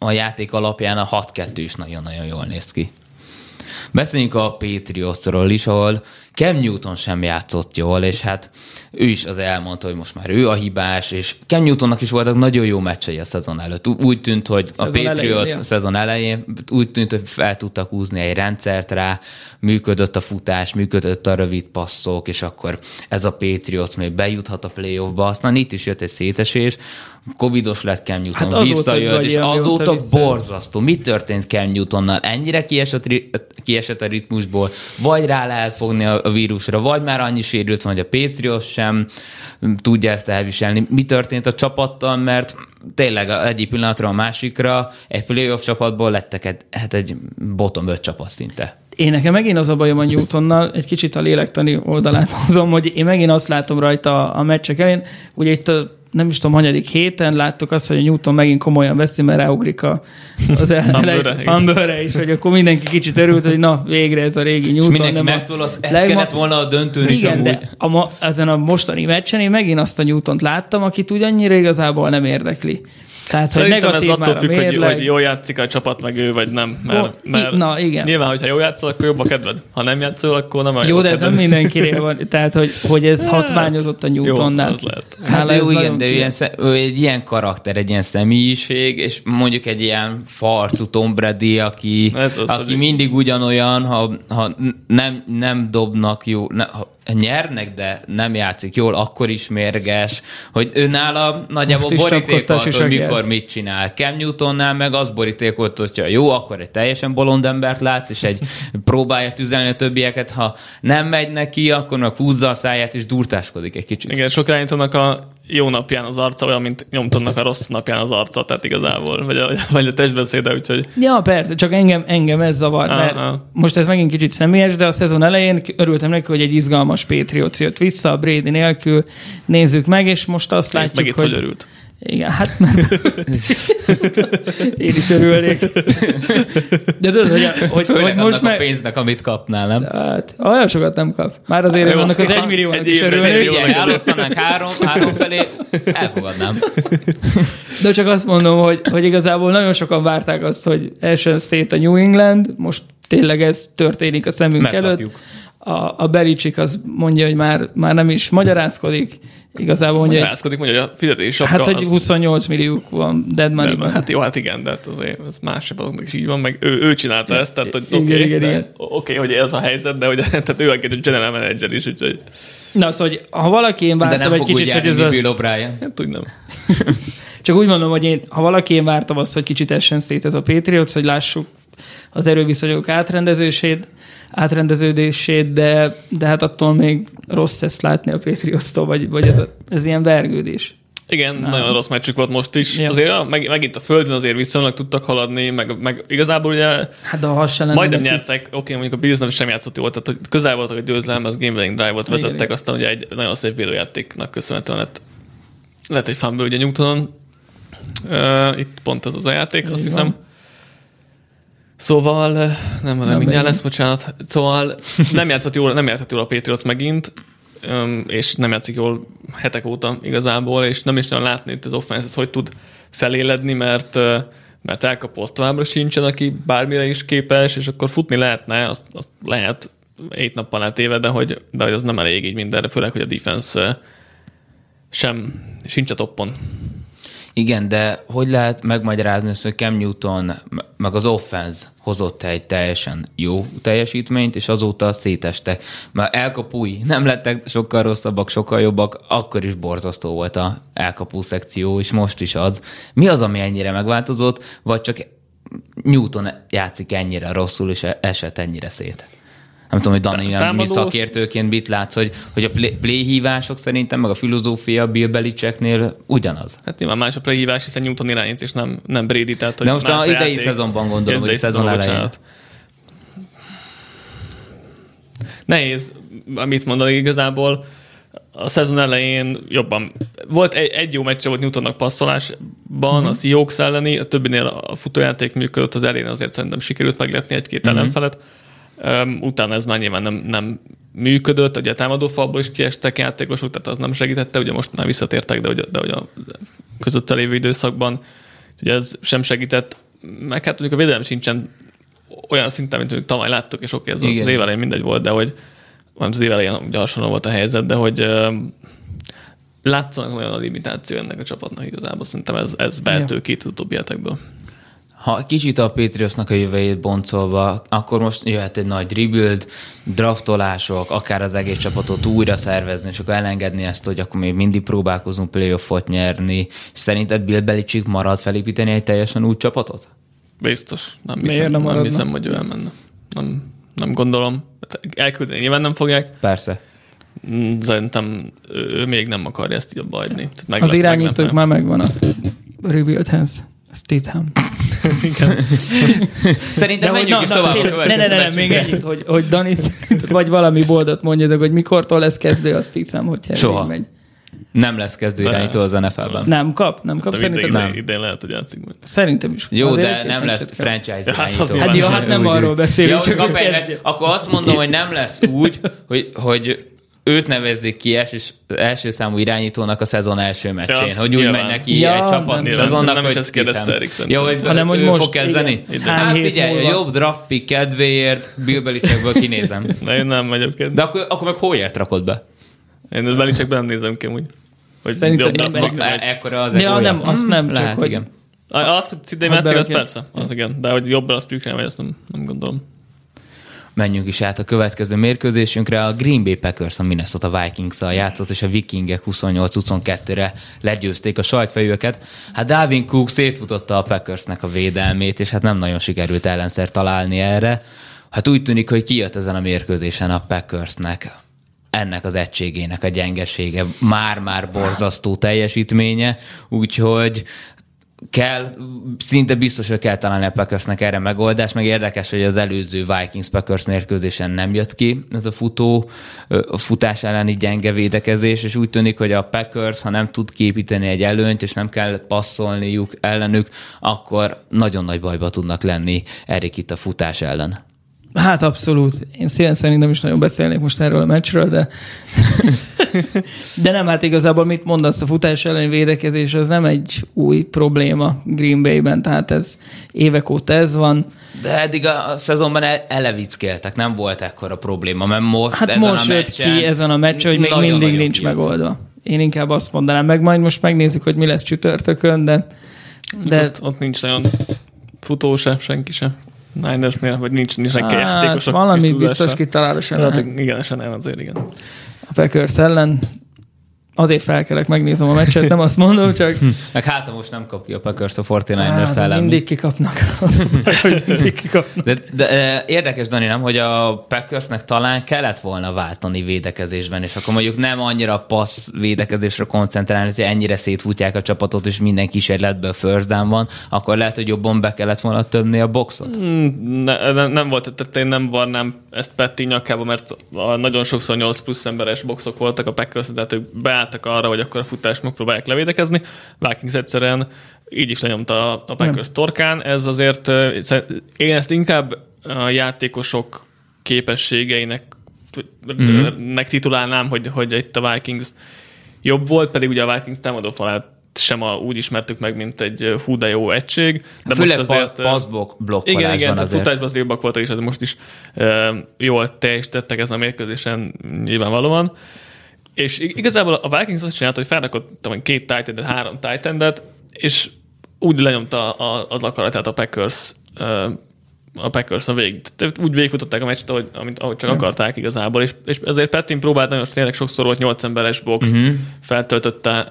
a játék alapján a 6-2 is nagyon-nagyon jól néz ki. Beszéljünk a Patriotsról is, ahol Cam Newton sem játszott jól, és hát ő is az elmondta, hogy most már ő a hibás, és Cam Newtonnak is voltak nagyon jó meccsei a szezon előtt. Úgy tűnt, hogy a Patriots szezon elején úgy tűnt, hogy fel tudtak húzni egy rendszert rá, működött a futás, működött a rövid passzok, és akkor ez a Patriots még bejuthat a playoffba. Aztán itt is jött egy szétesés, covidos lett Cam Newton, hát visszajött, és azóta borzasztó. Mi történt Cam Newtonnal? Ennyire kiesett a ritmusból, vagy rá lehet fogni a vírusra, vagy már annyi sérült van, hogy a Patriots sem tudja ezt elviselni. Mi történt a csapattal, mert tényleg egyik pillanatra a másikra egy playoff csapatból lettek egy bottom 5 csapat szinte. Én nekem megint az a bajom a Newtonnal, egy kicsit a lélektani oldalát hozom, hogy én megint azt látom rajta a meccsek elén, ugye itt nem is tudom, hanyadik héten láttuk azt, hogy a Newton megint komolyan veszi, mert ráugrik az fumble-re is, hogy akkor mindenki kicsit örült, hogy na, végre ez a régi Newton. És mindenki megszólalt, ez kellett volna a döntőn is. Igen, de ezen a mostani meccsen én megint azt a Newtont láttam, akit úgy annyira igazából nem érdekli. Tehát, szerintem hogy negatív ez attól függ, hogy jól játszik a csapat, meg ő, vagy nem. Mert na, igen. Nyilván, hogyha jól játszol, akkor jobb a kedved. Ha nem játszol, akkor nem a jó, de ez nem mindenkinél van. Tehát, hogy ez hatványozott a Newtonnál. Jó, az lehet. Hát ő egy ilyen karakter, egy ilyen személyiség, és mondjuk egy ilyen farcú Tom Brady, aki mindig ugyanolyan, ha nem dobnak jó, ha nyernek, de nem játszik jól, akkor is mérges, hogy ő nála nagyjából borítékolt, hogy mikor mit csinál. Cam Newtonnál meg az borítékolt, hogyha jó, akkor egy teljesen bolond embert lát, és próbálja tüzelni a többieket, ha nem megy neki, akkor meg húzza a száját, és durtáskodik egy kicsit. Igen, sok irányítónak a jó napján az arca olyan, mint Newtonnak a rossz napján az arca, tehát igazából, vagy a testbeszéde, úgyhogy... Ja, persze, csak engem ez zavar, mert most ez megint kicsit személyes, de a szezon elején örültem neki, hogy egy izgalmas Patriots jött vissza, a Brady nélkül, nézzük meg, és most azt látjuk, hogy... örült. Igen, hát én is örülnék. De tudod, hogy most meg... a pénznek, amit kapnál, nem? Hát, olyan sokat nem kap. Már azért vannak az 1 milliónak is örülnék. Elosztanánk három felé, elfogadnám. De csak azt mondom, hogy igazából nagyon sokan várták azt, hogy essen szét a New England, most tényleg ez történik a szemünk előtt. A Belichick az mondja, hogy már nem is magyarázkodik. Igazából mondja, magyarázkodik, mondja, hogy a fizetés sapka... Hát, hogy 28 milliók van dead money-ban. Hát jó, hát igen, de hát azért ez más csapatoknak is így van, meg ő csinálta ezt, tehát hogy oké, hogy ez a helyzet, de hogy tehát ő a general manager is, úgyhogy... Na, szóval, hogy ha valaki én vártam egy kicsit, hogy ez a... Bill O'Brien. Hát úgy nem. Csak úgy mondom, hogy ha valaki én vártam azt, hogy kicsit essen szét ez a Patriots, hogy lássuk az erőviszonyok átrendeződését, de hát attól még rossz ezt látni a Patriots-tól, vagy ez ilyen vergődés. Igen, nagyon rossz meccsük volt most is. Ja. Azért megint a földön azért viszonylag tudtak haladni, meg igazából ugye hát de ha majdnem nyertek, mondjuk a Bills nem sem játszott jól, tehát hogy közel voltak a győzelem, az game winning drive-ot vezettek, igen. Aztán ugye egy nagyon szép védőjátéknak köszönhetően lett egy fumble ugye Newtonon. Itt pont ez az a játék, azt hiszem. Szóval, nem mindjárt lesz, bocsánat. Szóval nem játszott jól a Patriots megint, és nem játszik jól hetek óta igazából, és nem is nagyon látni itt az offense-et, hogy tud feléledni, mert elkapó továbbra sincsen, aki bármire is képes, és akkor futni lehetne, azt lehet 7 nappal eltéve, de hogy az nem elég így mindenre, főleg, hogy a defense sincs a toppon. Igen, de hogy lehet megmagyarázni azt, hogy Cam Newton meg az offense hozott egy teljesen jó teljesítményt, és azóta szétestek. Mert elkapói nem lettek sokkal rosszabbak, sokkal jobbak, akkor is borzasztó volt a elkapó szekció, és most is az. Mi az, ami ennyire megváltozott, vagy csak Newton játszik ennyire rosszul, és esett ennyire szét? Nem tudom, hogy Dani, mi szakértőként mit látsz, hogy a play hívások szerintem, meg a filozófia Bill Belichicknél ugyanaz. Hát nyilván más a play hívás, hiszen Newton irányít, és nem Brady. Tehát, hogy de most az idei szezonban gondolom, hogy a szezon elején. Nehéz, amit mondani igazából. A szezon elején jobban. Volt egy jó meccse volt Newtonnak passzolásban, a Seahawks elleni, a többinél a futójáték működött, az elején azért szerintem sikerült meglepni egy-két ellenfelet. Utána ez már nyilván nem működött, ugye a támadófalból is kiestek játékosok, tehát az nem segítette, ugye most már visszatértek, de hogy a között lévő időszakban ugye ez sem segített. meg hát mondjuk a védelem sincsen olyan szinten, mint tavaly láttuk, és oké, ez az év elején mindegy volt, de hogy az év elején ugye hasonló volt a helyzet, de hogy látszanak olyan a limitáció ennek a csapatnak igazából. Szerintem ez behető két utóbbi hetekből. Ha kicsit a Patriotsnak a jövőjét boncolva, akkor most jöhet egy nagy rebuild, draftolások, akár az egész csapatot újra szervezni, és akkor elengedni ezt, hogy akkor még mindig próbálkozunk playoffot nyerni. És szerinted Bill Belichick marad felépíteni egy teljesen új csapatot? Biztos. Nem hiszem, hogy ő elmenne. Nem gondolom. Elküldeni nyilván nem fogják. Persze. Szerintem ő még nem akarja ezt így abba hagyni. Az irányítók már megvan a rebuildhez. Stidham. Igen. Szerintem menjünk is tovább a következő. Ne, még ennyit, hogy Dani vagy valami boldat mondjatok, hogy mikortól lesz kezdő a Stidham, hogyha soha megy. Nem lesz kezdő irányító az NFL-ben. Nem kap. Szerintem nem. Idén lehet, hogy játszik majd. Szerintem is. Jó, de nem lesz franchise irányító. Hát nem arról beszélünk. Csak akkor azt mondom, hogy nem lesz úgy, hogy őt nevezzék ki első számú irányítónak a szezon első meccsén, ja, hogy úgy megy neki egy csapat szezonnak, hogy ezt kérdezte Erik. Ja, hogy ő fog kezdeni? Hát figyelj, a jobb draft pick kedvéért Bill Belichickből kinézem. De én nem megyek. De akkor meg Hoyert rakod be? Én Belichickben nem nézem ki úgy. Szerintem ekkora az ja, nem, azt nem, csak hogy... Azt, hogy szintén játszik, az persze. Az igen. De hogy jobb draft pickre megy, ezt nem gondolom. Menjünk is át a következő mérkőzésünkre. A Green Bay Packers a Minnesota Vikings-szal játszott, és a Vikingek 28-22-re legyőzték a sajtfejűeket. Hát Dalvin Cook szétfutotta a Packersnek a védelmét, és hát nem nagyon sikerült ellenszer találni erre. Hát úgy tűnik, hogy kijött ezen a mérkőzésen a Packersnek ennek az egységének a gyengesége, már borzasztó teljesítménye, úgyhogy szinte biztos, hogy kell találni a Packersnek erre megoldást, meg érdekes, hogy az előző Vikings-Packers mérkőzésen nem jött ki ez a futás elleni gyenge védekezés, és úgy tűnik, hogy a Packers, ha nem tud képíteni egy előnyt, és nem kell passzolniuk ellenük, akkor nagyon nagy bajba tudnak lenni Erik itt a futás ellen. Hát abszolút. Én szívem szerint nem is nagyon beszélnék most erről a meccsről, de nem, hát igazából mit mondasz, a futás elleni védekezés az nem egy új probléma Green Bay-ben, tehát ez évek óta ez van. De eddig a szezonban elevickéltek, nem volt ekkora probléma, mert most jött ki ezen a meccsen, hogy még mindig nincs megoldva. Én inkább azt mondanám, majd most megnézzük, hogy mi lesz csütörtökön, de... Ott nincs nagyon futó se, senki se. Ninersnél, vagy nincs senki játékosok. Valami biztos kitalál, igen, azért igen. A Packers ellen azért felkelek, megnézem a meccset, nem azt mondom, csak... Meg hát most nem kap ki a Packers a 49ers ellen. Mindig kikapnak. Hogy mindig kikapnak. De érdekes, Dani, nem, hogy a Packersnek talán kellett volna váltani védekezésben, és akkor mondjuk nem annyira passz védekezésre koncentrálni, hogy ennyire szétfutják a csapatot, és minden kísérletből first down van, akkor lehet, hogy jobban be kellett volna tömni a boxot? Nem volt, tehát én nem varnám ezt Petty nyakába, mert nagyon sokszor 8 plusz emberes boxok voltak a Packers, tehát ők beálltak arra, hogy akkor a futást megpróbálják levédekezni. Vikings egyszerűen így is lenyomta a Packers torkán. Ez azért, én ezt inkább a játékosok képességeinek titulálnám, hogy itt a Vikings jobb volt, pedig ugye a Vikings támadófalát sem úgy ismertük meg, mint egy hú de jó egység. De főleg most azért... passzblokkolásban igen, tehát futásban az jobbak voltak, és ez most is jól teljesítettek ezen a mérkőzésen nyilvánvalóan. És igazából a Vikings azt csinálta, hogy felrakott 2 tight endet, 3 tight endet, és úgy lenyomta az akaratát a Packers a végig. Úgy végigfutották a meccset, ahogy csak akarták igazából, és ezért Pettin próbált nagyon tényleg sokszor volt 8 emberes box, feltöltötte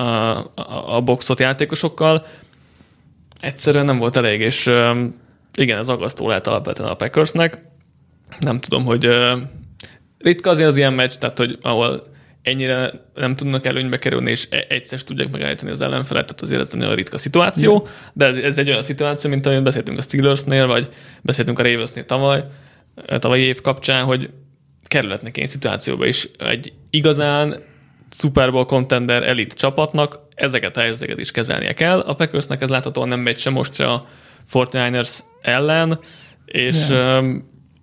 a boxot játékosokkal. Egyszerűen nem volt elég, és igen, ez aggasztó lehet alapvetően a Packersnek. Nem tudom, hogy ritka azért az ilyen meccs, tehát hogy ahol ennyire nem tudnak előnybe kerülni, és egyszer tudják megállítani az ellenfelet, tehát azért ez egy nagyon ritka szituáció, de ez egy olyan szituáció, mint ahogy beszéltünk a Steelersnél, vagy beszéltünk a Ravensnél tavalyi év kapcsán, hogy kerülhetnek ilyen szituációba is. Egy igazán Super Bowl contender elit csapatnak ezeket a helyzeteket is kezelnie kell. A Packersnek ez láthatóan nem megy se most se a 49ers ellen, és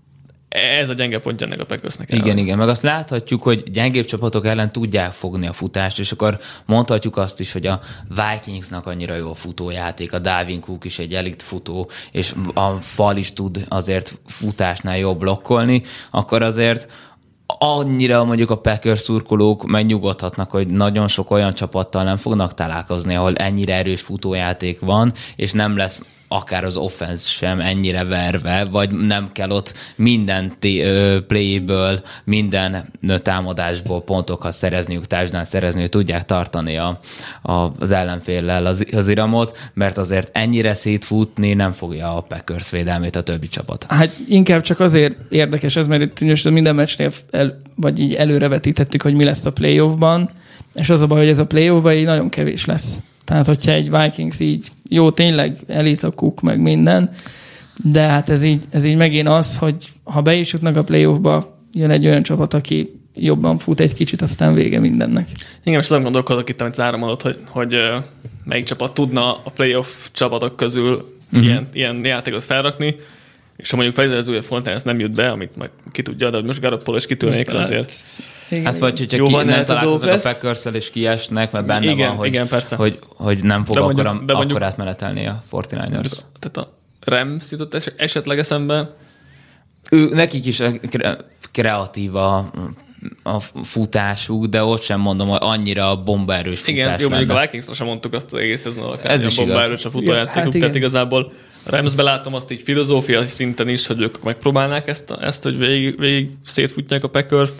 ez a gyenge pontja ennek a Packersnek. Igen, meg azt láthatjuk, hogy gyengébb csapatok ellen tudják fogni a futást, és akkor mondhatjuk azt is, hogy a Vikingsnak annyira jó a futójáték, a Dalvin Cook is egy elit futó, és a fal is tud azért futásnál jobb blokkolni, akkor azért annyira mondjuk a Packers szurkolók megnyugodhatnak, hogy nagyon sok olyan csapattal nem fognak találkozni, ahol ennyire erős futójáték van, és nem lesz akár az offense sem ennyire verve, vagy nem kell ott minden playből, minden támadásból pontokat szerezniük, touchdown szerezni, hogy tudják tartani az ellenféllel az iramot, mert azért ennyire szétfutni nem fogja a Packers védelmét a többi csapat. Hát inkább csak azért érdekes ez, mert itt minden meccsnél vagy így előrevetítettük, hogy mi lesz a playoffban, és az a baj, hogy ez a playoffban így nagyon kevés lesz. Tehát, hogyha egy Vikings így, jó, tényleg elit a Cook, meg minden, de hát ez így megint az, hogy ha be is jutnak a playoffba, jön egy olyan csapat, aki jobban fut egy kicsit, aztán vége mindennek. Igen, és nem gondolkodok itt, amit Zára mondott, hogy melyik csapat tudna a playoff csapatok közül ilyen játékot felrakni, és ha mondjuk feltételező, hogy a ez nem jut be, amit majd ki tudja, de most Garoppolo is kitűnik azért. Igen, hát vagy, hogyha nem találkoznak a Packers-szel és kiesnek, mert benne van, hogy nem fog akkor átmenetelni a 49ers. Tehát a Rams jutott esetleg eszembe. Nekik is kreatív a futásuk, de ott sem mondom, hogy annyira bombaerős futás. Igen, jó, mondjuk a Vikingsra sem mondtuk azt az egész szezon alapján, hogy bombaerős a futójátékuk. Hát tehát igazából a Ramsbe látom azt így filozófiai szinten is, hogy ők megpróbálnák ezt hogy végig szétfutják a Packers-t.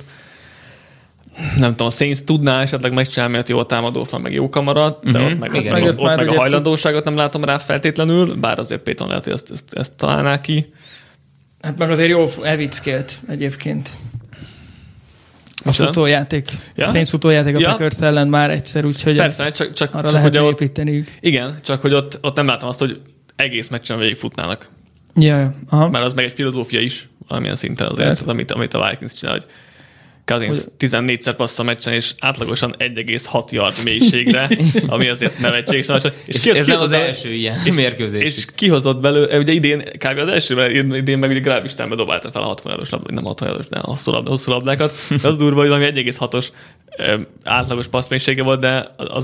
Nem tudom, a Saints tudná esetleg megcsinálni, mert jó a támadó fel, meg jó kamara, de ott meg a hajlandóságot nem látom rá feltétlenül, bár azért Payton lehet, hogy ezt találná ki. Hát meg azért jó evickélt egyébként. A futójáték. Ja? A Saints futójáték a Packers ellen már egyszer, úgyhogy persze, csak arra lehet építeniük. Igen, csak hogy ott nem látom azt, hogy egész meccsen végig futnának. Ja, aha. Mert az meg egy filozófia is, valamilyen szinten azért, amit a Vikings csinál, hogy Cousins 14-szer passza a meccsen, és átlagosan 1,6 yard mélységre, ami azért nevetséges. És ez nem az első ilyen mérkőzés. És kihozott belőle, ugye idén, kb. Az elsőben idén meg ugye Gravistánbe dobálta fel a 60 yardos labdát, nem 60 yardos, de hosszú labdákat. Az durva, hogy valami 1,6-os átlagos passzmélysége volt, de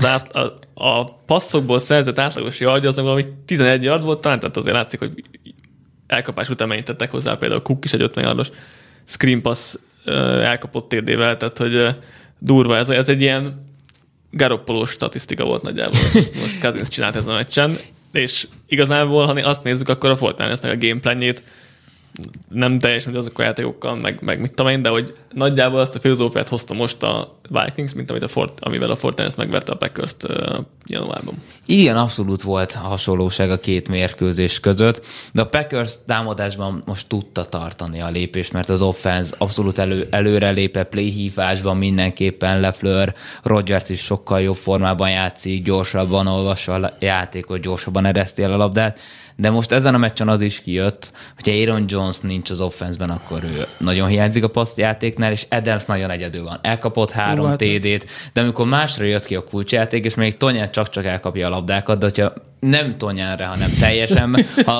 a passzokból szerzett átlagos yardja az valami 11 yard volt, talán tehát azért látszik, hogy elkapás után mennyit tettek hozzá, például Cook is egy 50 yardos screen pass elkapott TD-vel, tehát hogy durva ez egy ilyen Garoppolós statisztika volt nagyjából. Most Cousins csinált ezen a meccsen, és igazából, ha azt nézzük, akkor a Fortnite-nek a gameplanjét nem teljesen azok a játékokkal, meg mit tudom én, de hogy nagyjából azt a filozófiát hozta most a Vikings, mint amivel a Fortnite megverte a Packers-t januárban. Igen, abszolút volt hasonlóság a két mérkőzés között, de a Packers támadásban most tudta tartani a lépést, mert az offense abszolút előrelépe, playhívásban mindenképpen LeFleur, Rodgers is sokkal jobb formában játszik, gyorsabban olvassa a játékot, gyorsabban ereszti el a labdát, de most ezen a meccsen az is kijött, hogyha Aaron Jones nincs az offenszben, akkor ő nagyon hiányzik a passzjátéknál, és Adams nagyon egyedül van. Elkapott 3 TD-t, de amikor másra jött ki a kulcsjáték, és még Tonyán csak elkapja a labdákat, de hogyha nem Tonyánra, hanem teljesen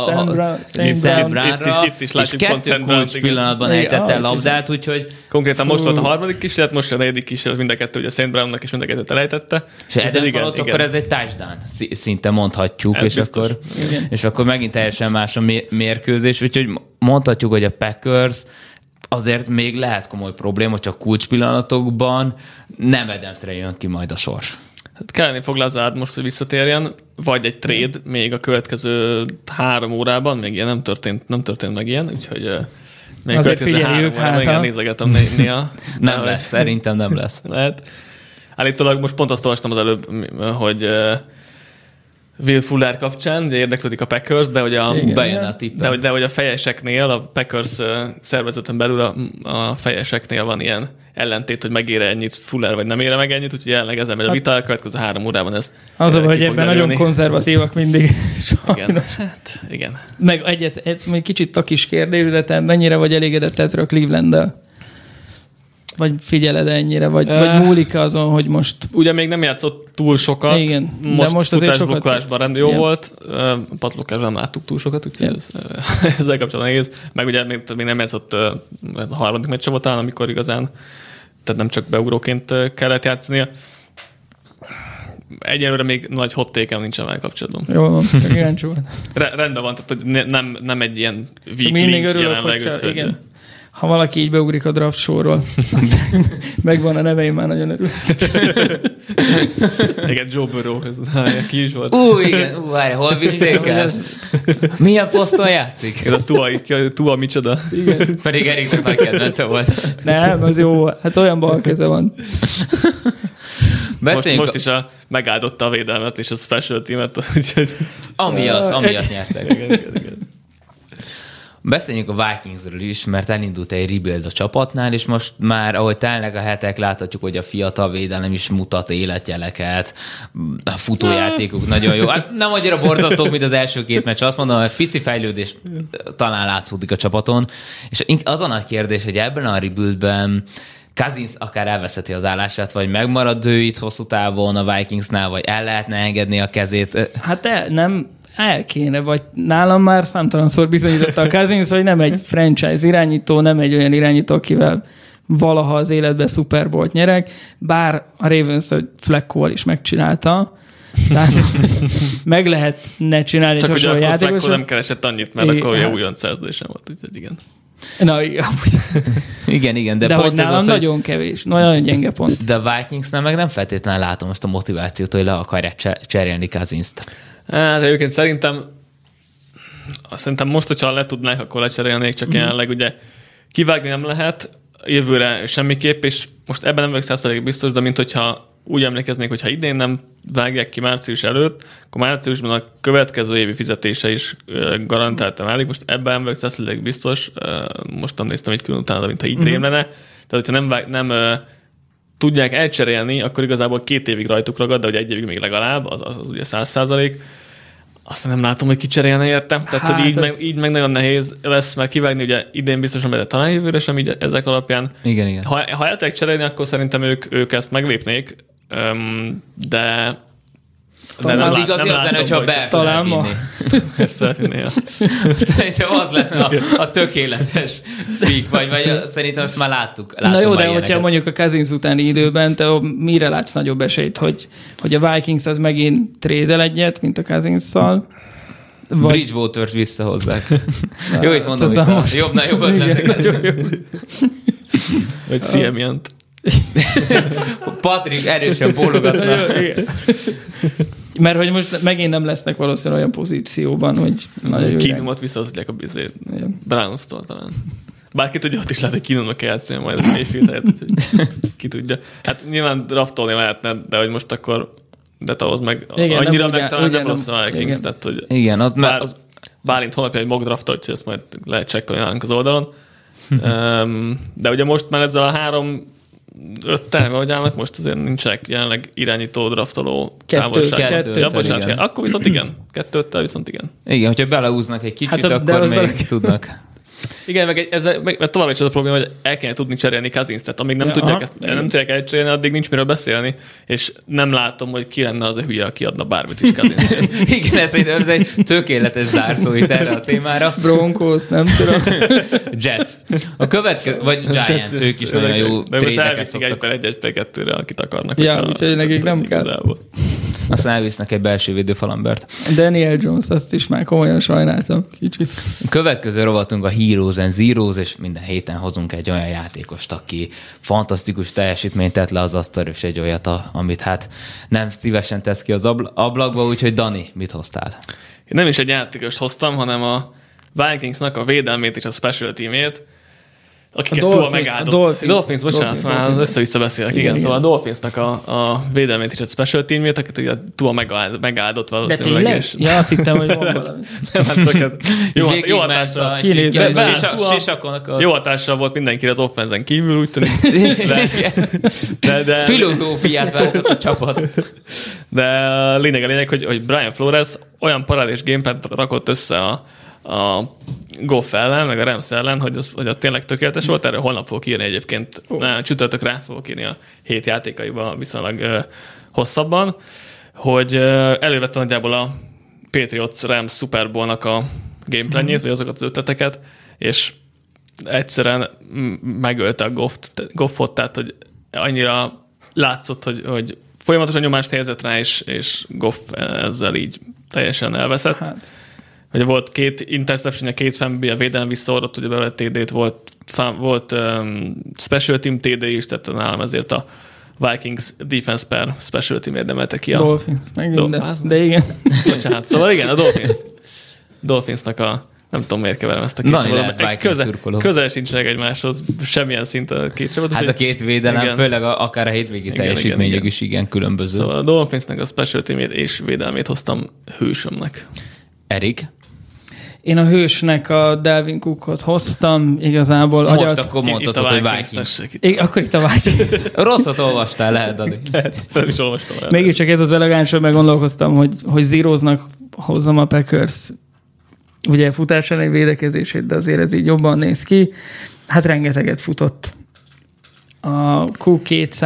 Sam Brownra, és 2 kulcs pillanatban ejtette el labdát, úgyhogy... Konkrétan most volt a harmadik kísérlet, most a negyedik kísérlet, mind a kettő, ugye Sam Brownnak is mind a kettőt elejtette. És Adams alatt akkor ez egy touchdown, szinte mondhatjuk, és akkor megint teljesen más a mérkőzés, úgyhogy mondhatjuk, hogy a Packers azért még lehet komoly probléma, csak kulcs pillanatokban nem Adamsre jön ki majd a sors. Hát kellene fog Lazard most, hogy visszatérjen, vagy egy trade még a következő 3 órában, még ilyen nem történt meg ilyen, úgyhogy még azért figyeljük, hát nézegetem néha. Nem lesz, szerintem nem lesz. Lehet. Állítólag most pont azt olvastam az előbb, hogy Will Fuller kapcsán, ugye érdeklődik a Packers, de hogy a fejeseknél, a Packers szervezeten belül a fejeseknél van ilyen ellentét, hogy megére ennyit Fuller, vagy nem ére meg ennyit, úgyhogy jelenleg ezen megy a vita, a következő 3 órában ez az a, hogy ebben nagyon konzervatívak mindig. Igen. Hát, igen. Meg egy kicsit takis kérdés, de te mennyire vagy elégedett ezzel a Cleveland-del? vagy figyeled ennyire, vagy múlik azon, hogy most... Ugye még nem játszott túl sokat. Igen, most de most azért futásblokkálásban rendben jó volt. Passzblokkálásban nem láttuk túl sokat, úgyhogy ezzel kapcsolatban nehéz. Meg ugye még nem játszott ez a harmadik meccse volt talán, amikor igazán, tehát nem csak beugróként kellett játszania. Egyelőre még nagy hot take-em nincsen vele kapcsolatban. Jó van, csak kíváncsi volt. Rendben van, tehát hogy nem egy ilyen weak link jelenleg. Igen. Ha valaki így beugrik a draft sorról, megvan a neve, én már nagyon örülök. Igen, Joe Burrow, ki is volt. Igen, várj, hol vitték el? Milyen poszton játszik? Ez a Tua micsoda. Igen. Pedig Eriknek nagy kedvence volt. Nem, az jó, hát olyan bal keze van. Most is megáldotta a védelmet és a special teamet. Amiatt nyertek. Igen. Beszéljünk a Vikingsről is, mert elindult egy rebuild a csapatnál, és most már, ahogy telnek a hetek, láthatjuk, hogy a fiatal védelem is mutat életjeleket, a futójátékuk nagyon jó. Hát nem annyira borzasztók, mint az első két meccs, azt mondom, hogy pici fejlődés talán látszódik a csapaton, és az a nagy kérdés, hogy ebben a rebuildben Cousins akár elveszheti az állását, vagy megmarad ő itt hosszú távon a Vikingsnál, vagy el lehetne engedni a kezét? Hát nem el kéne, vagy nálam már számtalanszor bizonyította a Cousins, hogy nem egy franchise irányító, nem egy olyan irányító, akivel valaha az életben Super Bowl-t nyerek, bár a Ravens Flacco-val is megcsinálta, tehát meg lehetne csinálni csak egy hasonló játékosra. Csak akkor nem keresett annyit, mert akkor olyan újonc szerződésem volt, úgyhogy igen. Na, igen. De hogy nálam az, nagyon kevés, nagyon gyenge pont. De a Vikingsnál meg nem feltétlenül látom azt a motivációt, hogy le akarják cserélni Cousinst. Hát egyébként szerintem most, hogyha le tudnák, akkor lecserélnék, csak jelenleg ugye kivágni nem lehet, jövőre semmiképp, és most ebben nem vagyok 100% biztos, de mint hogyha úgy emlékeznék, hogyha idén nem vágják ki március előtt, akkor márciusban a következő évi fizetése is garantáltan válik. Most ebben nem vagyok 100% biztos, most nem néztem egy külön utána, mint ha így rém lenne. Tehát, hogyha nem tudják elcserélni, akkor igazából 2 évig rajtuk ragad, de ugye 1 évig még legalább, az ugye 100%. Aztán nem látom, hogy kicserélne értem. Tehát, hogy így meg nagyon nehéz lesz, mert kivágni ugye idén biztosan, de talán jövőre sem így ezek alapján. Igen. Ha el tudják cserélni, akkor szerintem ők ezt meglépnék, de nem az igazi az lenne, hogyha be talán ma. Ezt szeretnél. Szerintem az lenne a tökéletes pick, vagy szerintem ezt már láttuk. Na jó, de hogyha mondjuk a Cousins utáni időben, te mire látsz nagyobb esélyt, hogy a Vikings az megint trédel egyet, mint a Cousins-szal? Bridgewater-t visszahozzák. Jó, itt mondom, jobb ötleteket. Vagy Siemiant. Patrik erősen bólogatna. Mert hogy most megint nem lesznek valószínűleg olyan pozícióban, hogy nagyon jó. Kínumot visszahozják a bizét. Browns-tól talán. Bárki tudja, ott is lehet, hogy Kínumnak kell játszani majd a Mayfield helyett, ki tudja. Hát nyilván draftolni lehetne, de hogy most akkor ahhoz meg igen, annyira meg talán nem rossz a Vikings. Tehát, hogy igen, ott Bálint honlapja egy mock draftot, hogy ezt majd lehet csekkolni az oldalon. De ugye most már ezzel a 3-5 terve, hogy állnak, most azért nincsenek jelenleg irányító, draftoló távolság. Akkor viszont igen. 2-5-tel viszont igen. Igen, hogyha beleúznak egy kicsit, akkor még tudnak. Igen, meg tovább is az a probléma, hogy el kellene tudni cserélni Cousins, tehát amíg nem tudják elcserélni, addig nincs miről beszélni, és nem látom, hogy ki lenne az a hülye, aki adna bármit is Cousins. Igen, ez egy tökéletes zárszó itt erre a témára. Broncos, nem tudom. Jets. A következő, vagy Giants, ők is nagyon jó trédeket szoktak. De most elviszik 1-1-2-re, akit akarnak. Ja, úgyhogy nekik nem kell. Aztán elvisznek egy belső védőfalembert. Daniel Jones, azt is már komolyan sajnáltam. Kicsit. A következő rovatunk a Heroes and Zeros, és minden héten hozunk egy olyan játékost, aki fantasztikus teljesítményt tett le az asztalra, és egy olyat, amit hát nem szívesen tesz ki az ablakba, úgyhogy Dani, mit hoztál? Én nem is egy játékost hoztam, hanem a Vikingsnak a védelmét és a special teamét, akiket túl megáldott. Dolphins, bocsánat, már össze-vissza beszélek. Igen, szóval a Dolphinsnak a védelmét és a special teamét, akit ugye túl megáldott valószínűleg. De tényleg? Ja, azt hittem, hogy van valami. Jó hatásra volt mindenkire az offenzen kívül, úgy tűnik. Filozófiát váltott a csapat. De lényeg, hogy Brian Flores olyan parádés gameplant rakott össze a a Goff ellen, meg a Rams ellen, hogy az tényleg tökéletes volt. Erről holnap fogok írni egyébként. Csütörtökre rá fogok írni a 7 játékaiban viszonylag hosszabban, hogy elővette nagyjából a Patriots Rams Super Bowl-nak a gameplanjét, vagy azokat az ötleteket, és egyszerűen megölte a Goffot, tehát hogy annyira látszott, hogy folyamatosan nyomást helyezett rá, és Goff ezzel így teljesen elveszett. Hát. Hogy volt 2 interception, 2 fumble, a védelem visszaadott, ugye belőle TD-t, volt special team TD is, tehát nálam ezért a Vikings defense per special team érdemelte ki a... Dolphins, megint, de igen. Bocsánat, szóval igen, a Dolphinsnak a... Nem tudom, miért keverem ezt a két csapatot. Közel sincsenek egymáshoz, semmilyen szinten a két csapat. Hát a két védelem, igen. Főleg akár a hétvégi teljesítmények is igen különböző. Szóval a Dolphinsnak a special teamét és védelmét hoztam hősömnek. Erik? Én a hősnek a Dalvin Cookot hoztam, igazából most akkor mondhatod, hogy Vikings. Akkor itt a Vikings. Rosszat olvastál, lehet, Dani. is olvastam. Mégiscsak ez az elegánsról meggondolkoztam, hogy Zeroznak hozzam a Packers ugye futás elleni védekezését, de azért ez így jobban néz ki. Hát rengeteget futott. A Cook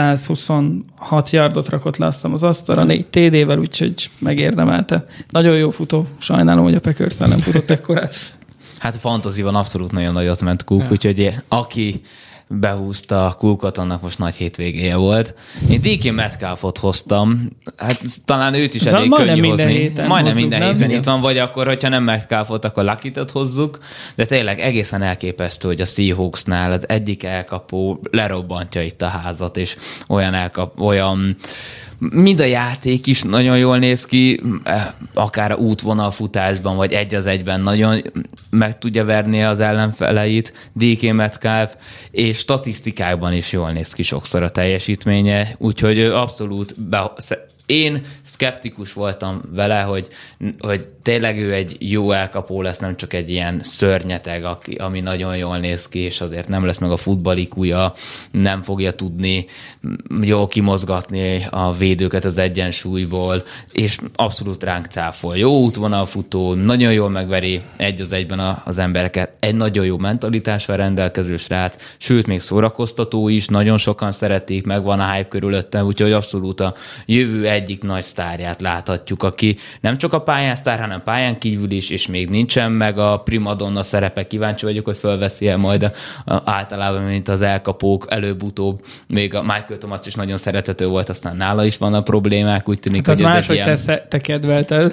226 yardot rakott le az asztalra, 4 TD-vel, úgyhogy megérdemelte. Nagyon jó futó. Sajnálom, hogy a Packers nem futott ekkorát. Hát a fantasyban abszolút nagyon nagyot ment Cook, úgyhogy aki behúzta a Cookot, annak most nagy hétvégéje volt. Én DK Metcalfot hoztam, hát talán őt is elég könnyű hozni. Majdnem minden héten itt van, vagy akkor, hogyha nem Metcalfot, akkor Luckyt hozzuk, de tényleg egészen elképesztő, hogy a Seahawksnál az egyik elkapó lerobbantja itt a házat, és olyan mind a játék is nagyon jól néz ki, akár a útvonalfutásban, vagy 1-1-ben nagyon meg tudja verni az ellenfeleit, DK Metcalf, és statisztikákban is jól néz ki sokszor a teljesítménye, úgyhogy abszolút én szkeptikus voltam vele, hogy tényleg ő egy jó elkapó lesz, nem csak egy ilyen szörnyeteg, ami nagyon jól néz ki, és azért nem lesz meg a futballikúja, nem fogja tudni jól kimozgatni a védőket az egyensúlyból, és abszolút ránk cáfol. Jó útvonalfutó, nagyon jól megveri 1-1-ben az embereket, egy nagyon jó mentalitással rendelkező srác, sőt, még szórakoztató is, nagyon sokan szeretik, megvan a hype körülötte, úgyhogy abszolút a jövő egyik nagy sztárját láthatjuk, aki nem csak a pályán sztár, hanem pályán kívül is, és még nincsen meg a primadonna szerepe. Kíváncsi vagyok, hogy fölveszi-e majd általában, mint az elkapók előbb-utóbb. Még a Michael Thomas is nagyon szerethető volt, aztán nála is vannak problémák, úgy tűnik, hát hogy ez más, hogy te kedvelted.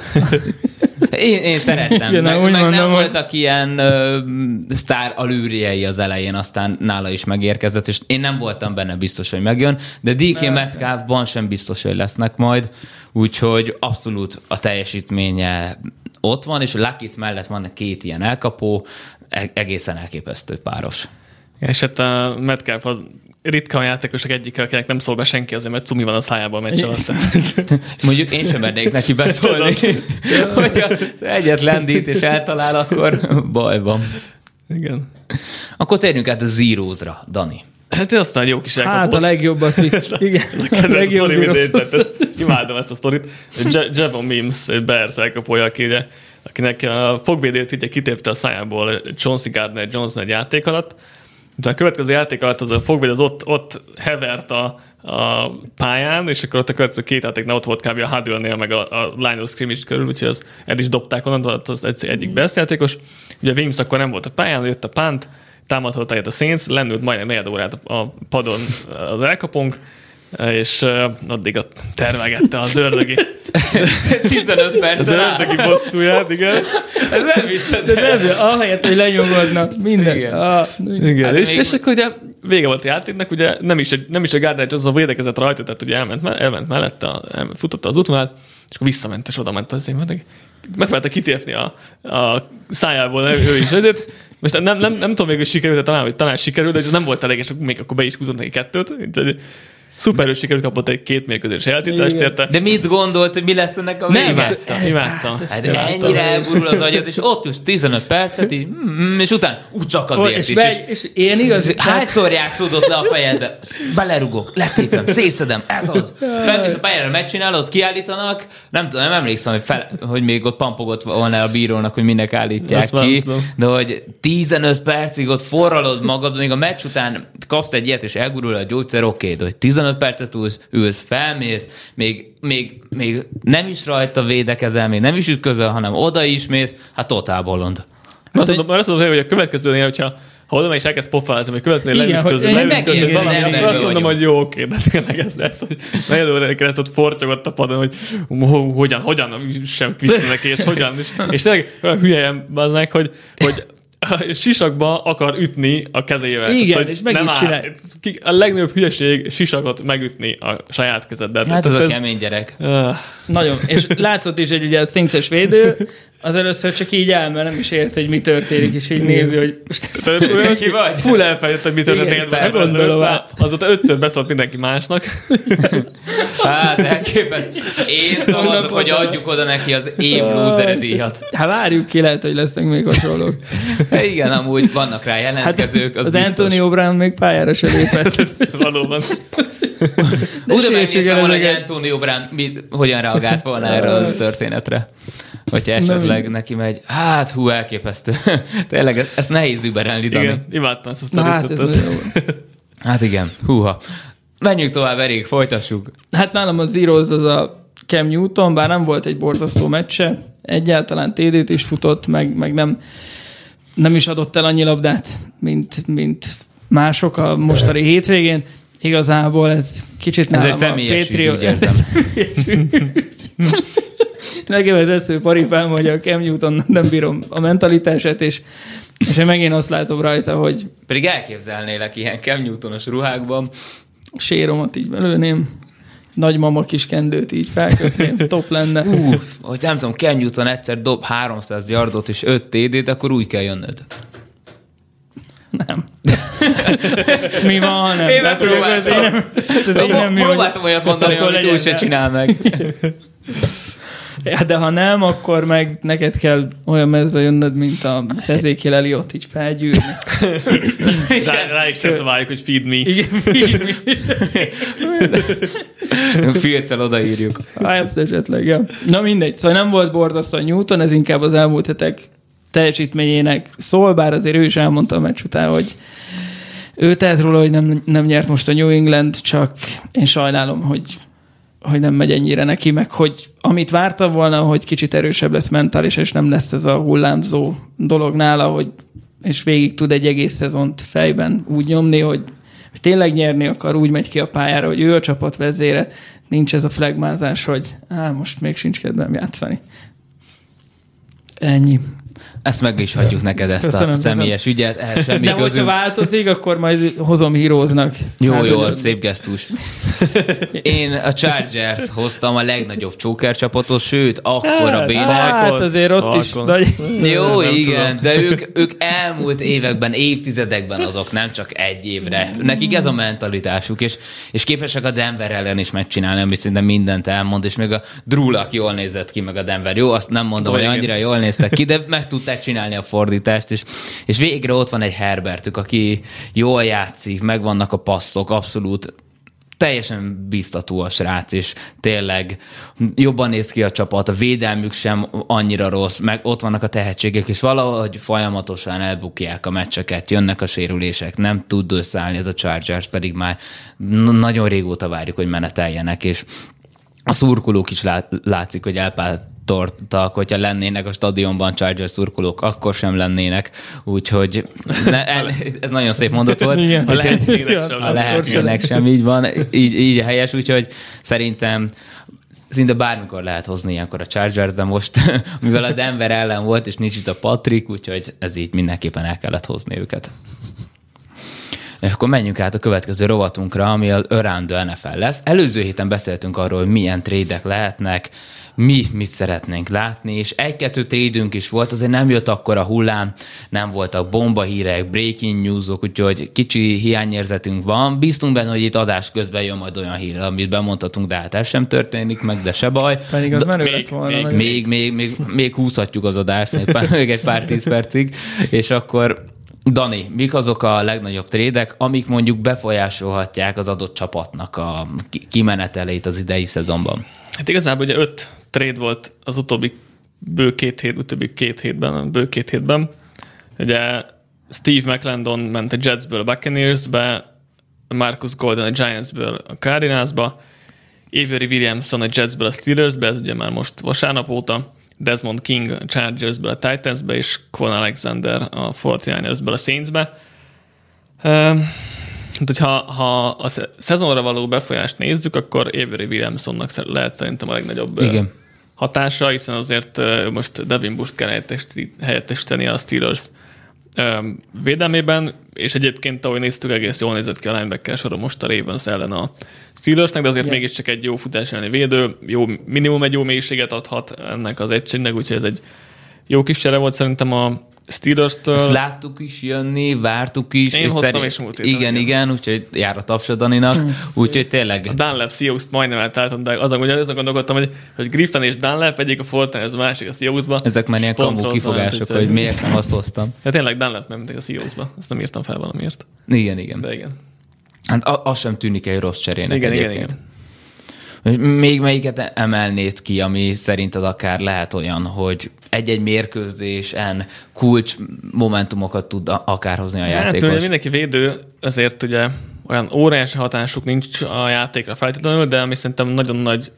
Én szerettem. Igen, meg nem voltak ilyen sztár allűriei az elején, aztán nála is megérkezett, és én nem voltam benne biztos, hogy megjön, de DK Metcalfban sem biztos, hogy lesznek majd, úgyhogy abszolút a teljesítménye ott van, és a Luckit mellett van 2 ilyen elkapó, egészen elképesztő páros. És hát a Metcalf az ritka játékosok egyik, akinek nem szól be senki, azért, mert cumi van a szájában a meccsen aztán. Mondjuk én sem mernék neki beszólni. Hogyha egyet lendít és eltalál, akkor baj van. Igen. Akkor térjünk át a Zerozra, Dani. Hát ez aztán jó kis elkapott. Hát a legjobbat vitt. Igen, a legjobb Zeroz. Imádom ezt a sztorit. Javon Mims, egy Bears elkapója, akinek a fogvédőt így kitépte a szájából Chauncey Gardner-Johnson egy játék alatt. De a következő játék alatt az a fogvéd az ott hevert a pályán, és akkor ott a következő 2 játéknál ott volt kb. A huddle-nél meg a line of scrimmage körül, úgyhogy el is dobták onnan, az egyik Bears játékos. Ugye Mims akkor nem volt a pályán, jött a punt, támadhatott egyet a Saints, lennült majdnem 4 órát a padon az elkapónk, és addig tervelgette az ördögi 15 perc az ördögi bosszúját, igen. Ez nem hiszed el. Ahelyett, hogy lenyugodna minden. Igen. Hát és akkor ugye vége volt a játéknak, ugye nem is a Gardner Johnson védekezett rajta, tehát ugye elment mellette, futotta az útvonalát, és akkor visszament, és oda ment az én, megpróbálta kitépni a szájából ő is ezért. Most nem tudom még, hogy sikerült, talán sikerült, de ez nem volt elég, és még akkor be is húzott neki 2-t. Szuperül sikerült, kapott egy 2 mérkőzés eltiltást érte. De mit gondolt, hogy mi lesz ennek a végén? Imádtam. Hát ennyire elburul az agyad, és ott ülsz 15 percet, így, és utána csak azért is. És én igaz... Hányszor játszódott le a fejedbe? Belerugok, letépem, szétszedem, ez az. Felkész a pályára megcsinálod, kiállítanak, nem tudom, nem emlékszem, hogy még ott pampogott volna a bírónak, hogy minek állítják ki, de hogy 15 percig ott forralod magad, még a meccs után kapsz egy ilyet, és elgurul a gyógyszer, oké, de hogy 15 percet ülsz, felmész, még nem is rajta védekezel, még nem is ütközöl, hanem oda is mész, hát totál bolond. Azt mondom, hogy a következőnél, hogyha oda meg is elkezd pofázni, hogy következőnél leütközöl valami, akkor azt mondom, hogy jó, oké, de tényleg ez lesz, hogy nagyon kereszt ott fortyogott a padon, hogy hogyan sem vissza neki, és hogyan, és tényleg olyan hülyejem baznak, hogy sisakba akar ütni a kezével. Igen, tehát, és meg is csinál. A legnagyobb hülyeség sisakot megütni a saját kezeddel. Hát ez a kemény gyerek. Nagyon. És látszott is, hogy ugye a szinkces védő az először csak így áll, mert nem is ért, hogy mi történik, és így nézi, hogy most ki vagy? Full elfelejtett, hogy mi történik. Azóta 5-ször beszólt mindenki másnak. Hát elképesztő. Én szavazok, hogy adjuk oda neki az év lúzere díjat. Hát várjuk ki, lehet, hogy lesznek még hasonlók. Igen, amúgy vannak rá jelentkezők. Az Antonio Brown még pályára se lépett. Valóban. Úgy megnéztem volna, hogy Antonio Brown hogyan reagált volna erre a történetre. Hogyha esetleg neki megy, hát elképesztő. Tényleg, ezt nehéz überelni, Dani. Igen, imádtam ezt a sztorit. Hát igen, húha. Menjünk tovább, Erik, folytassuk. Hát nálam a Zeros az a Cam Newton, bár nem volt egy borzasztó meccse, egyáltalán TD-t is futott, meg nem is adott el annyi labdát, mint mások a mostani hétvégén. Igazából ez kicsit nálam ez egy személyes ügy, Nekem az esző paripám, hogy a Cam Newton nem bírom a mentalitását, és én megint azt látom rajta, hogy... Pedig elképzelnélek ilyen Cam Newtonos ruhákban. Séromat így belőném, nagymama kis kendőt így felkötném, top lenne. Hogy nem tudom, Cam Newton egyszer dob 300 yardot és 5 TD-t, akkor úgy kell jönnöd. Nem. Mi van? Nem. Én próbáltam olyat mondani, amit úgy se csinál meg. Ja, de ha nem, akkor meg neked kell olyan mezbe jönnöd, mint a Ezekiel Elliott, így felgyűrni. Rájuk tetováljuk, hogy feed me. Igen, feed me. Filccel odaírjuk. Ezt esetleg, ja. Na mindegy, szóval nem volt borzasztó Newton, ez inkább az elmúlt hetek teljesítményének szól, bár azért ő is elmondta a meccs után, hogy ő tehet róla, hogy nem nyert most a New England, csak én sajnálom, hogy nem megy ennyire neki, meg hogy amit vártam volna, hogy kicsit erősebb lesz mentális, és nem lesz ez a hullámzó dolog nála, hogy és végig tud egy egész szezont fejben úgy nyomni, hogy tényleg nyerni akar, úgy megy ki a pályára, hogy ő a csapat vezére, nincs ez a flagmázás, hogy most még sincs kedvem játszani. Ennyi. Ezt meg is hagyjuk neked, ezt a személyes ügyet, ehhez semmi közünk. De hogyha változik, akkor majd hozom Heroesnak. Jó, szép gesztus. Én a Chargers hoztam a legnagyobb Joker csapatot, sőt, akkor a Bénákot. Hát azért ott is. Jó, igen, de ők elmúlt években, évtizedekben azok, nem csak egy évre. Nekik ez a mentalitásuk, és képesek a Denver ellen is megcsinálni, amit szinte mindent elmond, és még a Drew-lak jól nézett ki, meg a Denver. Jó, azt nem mondom, hogy annyira jól néztek ki, de meg tudták csinálni a fordítást, és végre ott van egy Herbertük, aki jól játszik, megvannak a passzok, abszolút teljesen biztató a srác, és tényleg jobban néz ki a csapat, a védelmük sem annyira rossz, meg ott vannak a tehetségek, és valahogy folyamatosan elbukják a meccseket, jönnek a sérülések, nem tud összeállni ez a Chargers, pedig már nagyon régóta várjuk, hogy meneteljenek, és a szurkolók is látszik, hogy elpátortak, hogyha lennének a stadionban Chargers szurkolók, akkor sem lennének, úgyhogy ez nagyon szép mondat volt. Igen, a lehetnének sem, így van, így helyes, úgyhogy szerintem szinte bármikor lehet hozni ilyenkor a Chargers, de most, mivel a Denver ellen volt, és nincs itt a Patrick, úgyhogy ez így mindenképpen el kellett hozni őket. És akkor menjünk át a következő rovatunkra, ami az Around the NFL lesz. Előző héten beszéltünk arról, hogy milyen trédek lehetnek, mi mit szeretnénk látni, és egy-kettő trédünk is volt, azért nem jött akkor a hullám, nem voltak bombahírek, breaking newsok, úgyhogy kicsi hiányérzetünk van. Bíztunk benne, hogy itt adás közben jön majd olyan hír, amit bemondhatunk, de hát ez sem történik meg, de se baj. Pedig az menő lett volna. Még húzhatjuk az adást, még egy pár 10 percig, és akkor Dani, mik azok a legnagyobb trédek, amik mondjuk befolyásolhatják az adott csapatnak a kimenetelét az idei szezonban? Hát igazából ugye 5 trade volt az utóbbi két hétben. Ugye Steve McLendon ment a Jetsből a Buccaneersbe, Marcus Golden a Giantsből a Cardinalsba, Avery Williamson a Jetsből a Steelersbe, ez ugye már most vasárnap óta, Desmond King a Chargersből a Titansbe, és Quan Alexander a 49ersből a Saintsbe. Ha a szezonra való befolyást nézzük, akkor Avery Williamsonnak lehet szerintem a legnagyobb hatása, hiszen azért most Devin Bush-t kell helyettesíteni a Steelers védelmében, és egyébként, ahogy néztük, egész jól nézett ki a linebacker soron most a Ravens ellen a Steelersnek, de azért mégiscsak egy jó futás elleni védő, minimum egy jó mélységet adhat ennek az egységnek, úgyhogy ez egy jó kis csere volt szerintem a Steelers-től. Ezt láttuk is jönni, vártuk is. Én hoztam és múlt héten. Igen, úgyhogy jár a taps a Daninak, úgyhogy tényleg. A Dunlap Seahawks-t majdnem eltáltam, de azon gondolkodtam, hogy Griffin és Dunlap, egyik a Fortnite, a másik a Seahawks-ba. Ezek már ilyen kamu kifogások, hogy miért nem azt hoztam. Hát tényleg Dunlap mentek a Seahawks-ba, azt nem írtam fel valamiért. Igen. De igen. Hát az sem tűnik egy rossz cserének. Igen. Még melyiket emelnéd ki, ami szerinted akár lehet olyan, hogy egy-egy mérkőzésen kulcs momentumokat tud akár hozni a játékos? Hát mindenki védő, ezért ugye olyan óriási hatásuk nincs a játékra feltétlenül, de ami szerintem nagyon nagy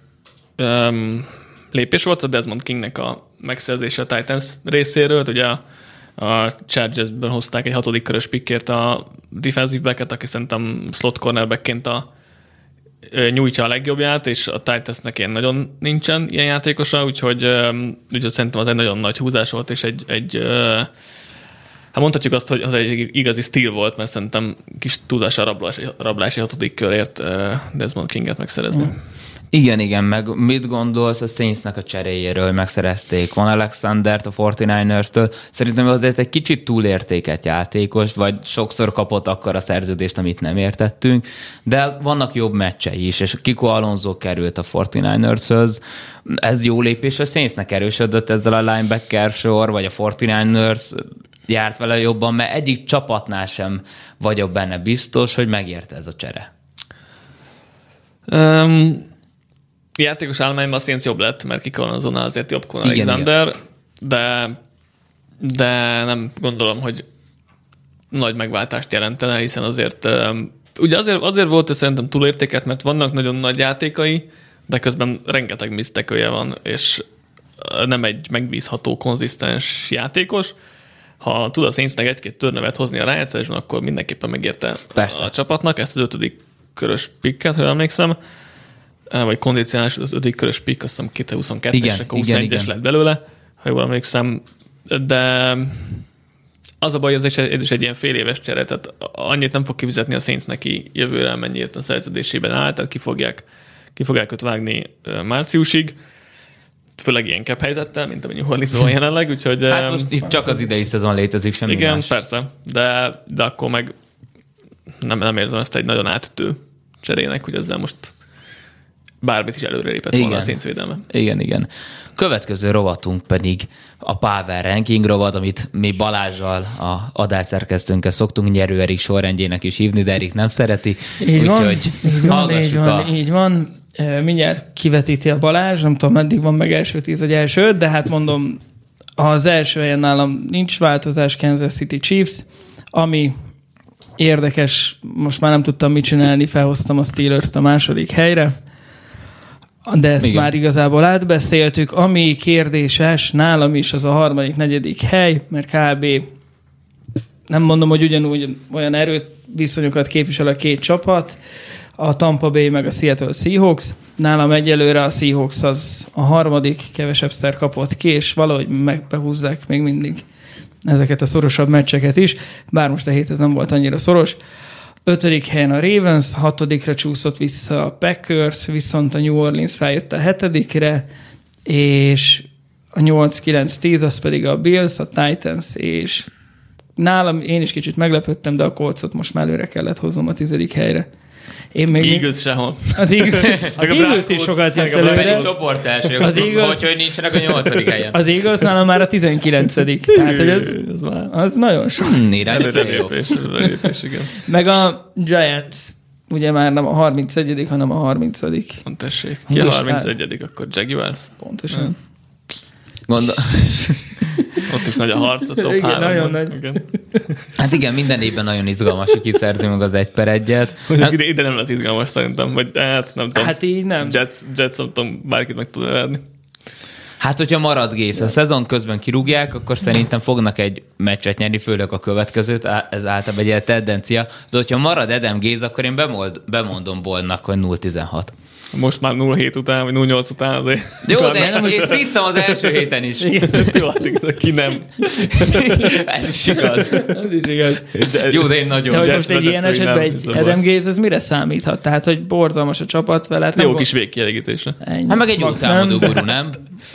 lépés volt a Desmond Kingnek a megszerzése a Titans részéről. Ugye a Chargersből hozták egy 6. körös pickért a defensive backet, aki szerintem slot cornerbackként nyújtja a legjobbját, és a Titansnek ilyen nagyon nincsen ilyen játékosa, úgyhogy szerintem az egy nagyon nagy húzás volt, és hát mondhatjuk azt, hogy az egy igazi stíl volt, mert szerintem kis túlzással rablási 6. körért Desmond Kinget megszerezni. Igen, meg mit gondolsz a Saintsnek a cseréjéről? Megszerezték Quan Alexandert a 49ers-től. Szerintem azért egy kicsit túlértéket játékos, vagy sokszor kapott akkor a szerződést, amit nem értettünk, de vannak jobb meccsei is, és Kiko Alonso került a 49ers-höz. Ez jó lépés, a Saintsnek erősödött ezzel a linebacker sor, vagy a 49ers járt vele jobban, mert egyik csapatnál sem vagyok benne biztos, hogy megérte ez a csere. Játékos állományban a Saints jobb lett, mert Kiko Alonso-nál azért jobb Quan Alexander, de nem gondolom, hogy nagy megváltást jelentene, hiszen azért ugye azért volt, hogy szerintem túlértéket, mert vannak nagyon nagy játékai, de közben rengeteg misztekője van, és nem egy megbízható, konzisztens játékos. Ha tud a Saintsnek egy-két turnevet hozni a rájátszásban, akkor mindenképpen megérte a csapatnak ezt az 5. körös picket, ha emlékszem, vagy kondicionális 5. körös pick, azt hiszem 2022-es, akkor 21-es lett belőle, ha jól emlékszem, de az a baj, ez is egy ilyen fél éves csere, tehát annyit nem fog kifizetni a Saints neki jövőre, amennyit a szerződésében áll, tehát ki fogják őt vágni márciusig, főleg ilyen cap helyzettel, mint amennyi Orleansban van jelenleg, úgyhogy... Hát most itt csak az idei szezon létezik, semmi igen, más. Persze, de akkor meg nem érzem ezt egy nagyon átütő cserének, hogy ezzel most bármit is előrelépett volna a Saints védelme. Igen. Következő rovatunk pedig a Power Ranking rovat, amit mi Balázsral, a adásszerkesztőnkkel szoktunk Nyerő Erik sorrendjének is hívni, de Erik nem szereti. Így van. Mindjárt kivetíti a Balázs, nem tudom, meddig van meg első 10 vagy első 5, de hát mondom, az első helyen nálam nincs változás, Kansas City Chiefs, ami érdekes, most már nem tudtam mit csinálni, felhoztam a Steelers-t a második helyre, de ezt már igazából átbeszéltük. Ami kérdéses, nálam is az a 3., 4. hely, mert kb. Nem mondom, hogy ugyanúgy olyan erőviszonyokat képvisel a két csapat, a Tampa Bay meg a Seattle Seahawks. Nálam egyelőre a Seahawks az a 3., kevesebbszer kapott ki, és valahogy megbehúzzák még mindig ezeket a szorosabb meccseket is, bár most a hét ez nem volt annyira szoros. 5. helyen a Ravens, 6. csúszott vissza a Packers, viszont a New Orleans feljött a 7. és a 8-9-10 az pedig a Bills, a Titans, és nálam én is kicsit meglepődtem, de a Coltsot most már előre kellett hoznom a 10. helyre. Eagles sehol. Az Eagles is sokat jött előre. Pedig csoport elsők, hogy nincsenek a 8. helyen. Az Eagles nálam már a 19. Tehát, hogy az nagyon sok. Előrelépés, igen. Meg a Giants, ugye már nem a 31., hanem a 30. Tessék. Ki a 31. akkor Jaguars? Pontosan. Ott is nagy a harc, a top 3. Igen, nagyon nagy. Igen. Hát igen, minden évben nagyon izgalmas, hogy kiszerzi meg az 1/1. Ide nem lesz izgalmas szerintem, vagy hát nem tudom. Hát így nem. Jets nem tudom, bárkit meg tud verni. Hát, hogyha marad Gase, a szezon közben kirúgják, akkor szerintem fognak egy meccset nyerni, főleg a következőt, ez általában egy ilyen tendencia. De hogyha marad Adam Gase, akkor én bemondom Boldnak, hogy 0-16. Most már 0-7 után, vagy 0-8 után azért. Jó, de én szittem az első héten is. Jó, ki nem. Ez is igaz. Ez is igaz. Jó, de én nagyon. De hogy most egy ilyen esetben egy Adam Gase, ez mire számíthat? Tehát, hogy borzalmas a csapat vele. Jó kis végkielégítésre. Hát meg egy útálmodó guru, nem?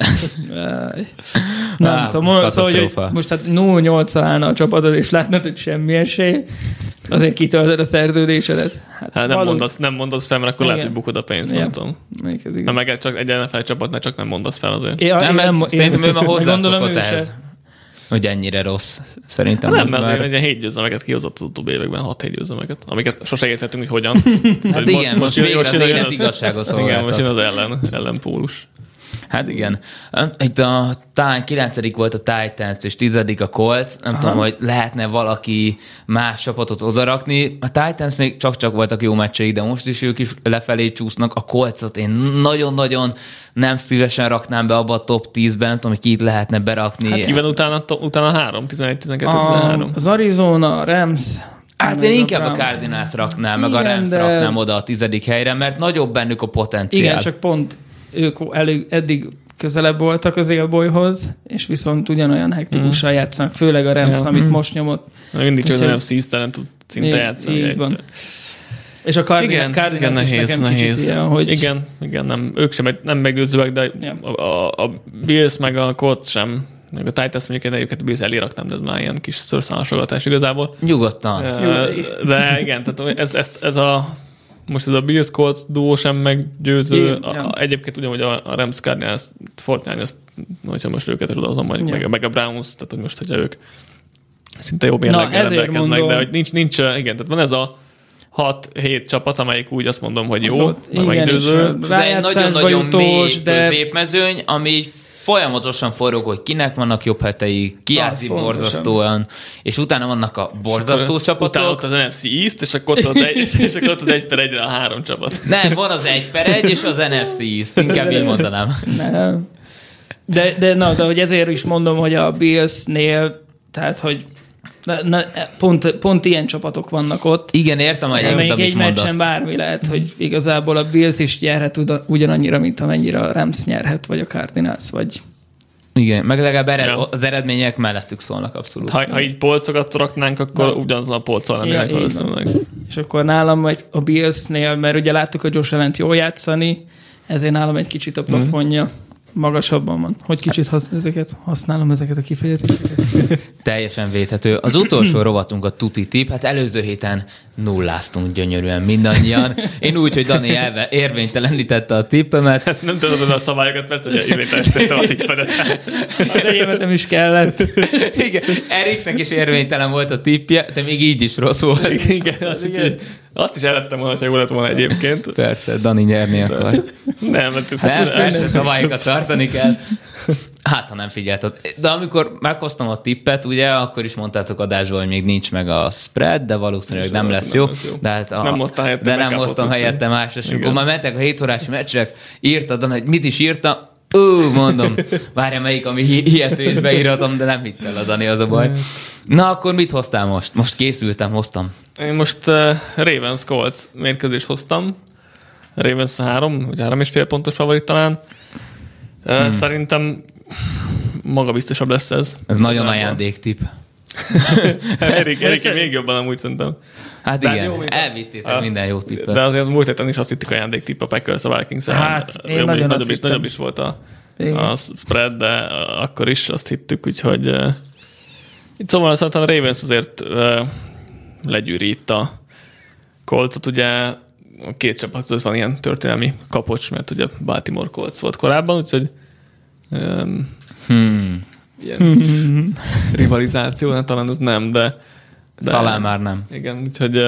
Nem tudom, szóval, hogy most hát 0-8-al állna a csapatod, és látnád, hogy semmi esély, azért kitöltöd a szerződésedet. Hát nem mondasz fel, mert akkor lehet, hogy bukod a pénzt, nem tudom. Nem, meg csak egy NFL csapatnál csak nem mondasz fel azért. Szerintem ő már hozzászokott ehhez, hogy ennyire rossz. Szerintem nem, mert azért 7 győzelmeket kihozott az utóbbi években, 6-7 győzelmeket, amiket sosem értettünk, hogy hogyan. Hát igen, most végre az élet igazságos szolgáltat. Igen, most jön az ellenpólus. Hát igen. Itt talán 9. volt a Titans, és 10. a Colts. Nem tudom, hogy lehetne valaki más csapatot odarakni. A Titans még csak voltak jó meccsei, de most is ők is lefelé csúsznak. A Coltsot én nagyon-nagyon nem szívesen raknám be abba a top 10-ben. Nem tudom, hogy ki itt lehetne berakni. Hát kiben utána 3, 11, 12, 13. Az Arizona, a Rams... Hát én inkább a Cardinals raknám, meg a Rams raknám oda a 10. helyre, mert nagyobb bennük a potenciál. Igen, csak pont ők eddig közelebb voltak az élbolyhoz, és viszont ugyanolyan hektikussal játszanak, főleg a Rams, amit most nyomott. Mindig csak nem szíztelen tud szinte játszani. Így van. És a Cardinals is nekem kicsit ilyen, hogy... Igen, nem, ők sem nem meggyőzőek, de a Bills meg a Colts sem, meg a Titans mondjuk őket a Bills elé raknám, de ez már ilyen kis szőrszálasogatás igazából. Nyugodtan. De igen, tehát ez a most ez a Bills Colts duó sem meggyőző. Egyébként ugyanúgy a Rams Cardinals Fortnite, hogyha most őket is odahozom, meg a Browns, tehát hogy most, hogyha ők szinte jobb mérleggel rendelkeznek, de hogy nincs, igen, tehát van ez a 6-7 csapat, amelyik úgy azt mondom, hogy jó, meg meggyőző. De egy nagyon-nagyon mély középmezőny, ami folyamatosan forog, hogy kinek vannak jobb hetei, ki játszik borzasztóan, és utána vannak a borzasztó csapatok. Utána ott az NFC East, és akkor ott az 1/1-re a 3 csapat. Nem, van az 1/1 és az NFC East, inkább így mondanám. Nem. De hogy ezért is mondom, hogy a Bills-nél, tehát, hogy pont ilyen csapatok vannak ott. Igen, értem, hogy egy meccsen bármi lehet, hogy igazából a Bills is nyerhet ugyanannyira, mint amennyire a Rams nyerhet, vagy a Cardinals, vagy... Igen, meg legalább az eredmények mellettük szólnak abszolút. Ha így polcokat raknánk, akkor ugyanazon a polcon lennének valószínűleg. És akkor nálam a Billsnél, mert ugye láttuk a Josh Allen-t jól játszani, ezért nálam egy kicsit a plafonja magasabban van. Hogy kicsit használom ezeket a kifejezéseket? Teljesen védhető. Az utolsó rovatunk a Tuti Tip, hát előző héten nulláztunk gyönyörűen mindannyian. Én úgy, hogy Dani érvénytelenítette a tippemet. Hát nem tudod a szabályokat, persze, hogy érvénytelenítettem a tippedet. Az enyémet nem is kellett. Igen, Eriknek is érvénytelen volt a tippje, de még így is rossz volt. Igen, azt is ellettem volna, ha jól lett volna egyébként. Persze, Dani nyerni akar. Nem, persze szabályokat tartani kell. Hát, ha nem figyelted. De amikor meghoztam a tippet, ugye, akkor is mondtátok adásból, hogy még nincs meg a spread, de valószínűleg nem lesz jó. De, hát nem hoztam helyette más. És akkor már mentek a 7 órás meccsek, írtad, hogy mit is írta. Mondom, várja melyik, ami hihető, és beírhatom, de nem hitt el a Dani, az a baj. Na, akkor mit hoztál most? Most készültem, hoztam. Én most Ravens Colts mérkőzést hoztam. Ravens 3, vagy 3,5 pontos favorit talán. Szerintem magabiztosabb lesz ez. Ez nagyon ajándéktipp. Erik még jobban amúgy szerintem. Hát de igen, elvittétek minden jó tippet. De azért múlt héten is azt hittük ajándéktipp a Packers a Vikings-en. Hát, én nagyon nagyobb is volt a spread, de akkor is azt hittük, úgyhogy itt szóval szerintem a Ravens azért legyűri itt a Colts-ot, ugye a két csapat között van ilyen történelmi kapocs, mert ugye Baltimore Colts volt korábban, úgyhogy ilyen rivalizáció, talán ez nem, de talán már nem. Igen, úgyhogy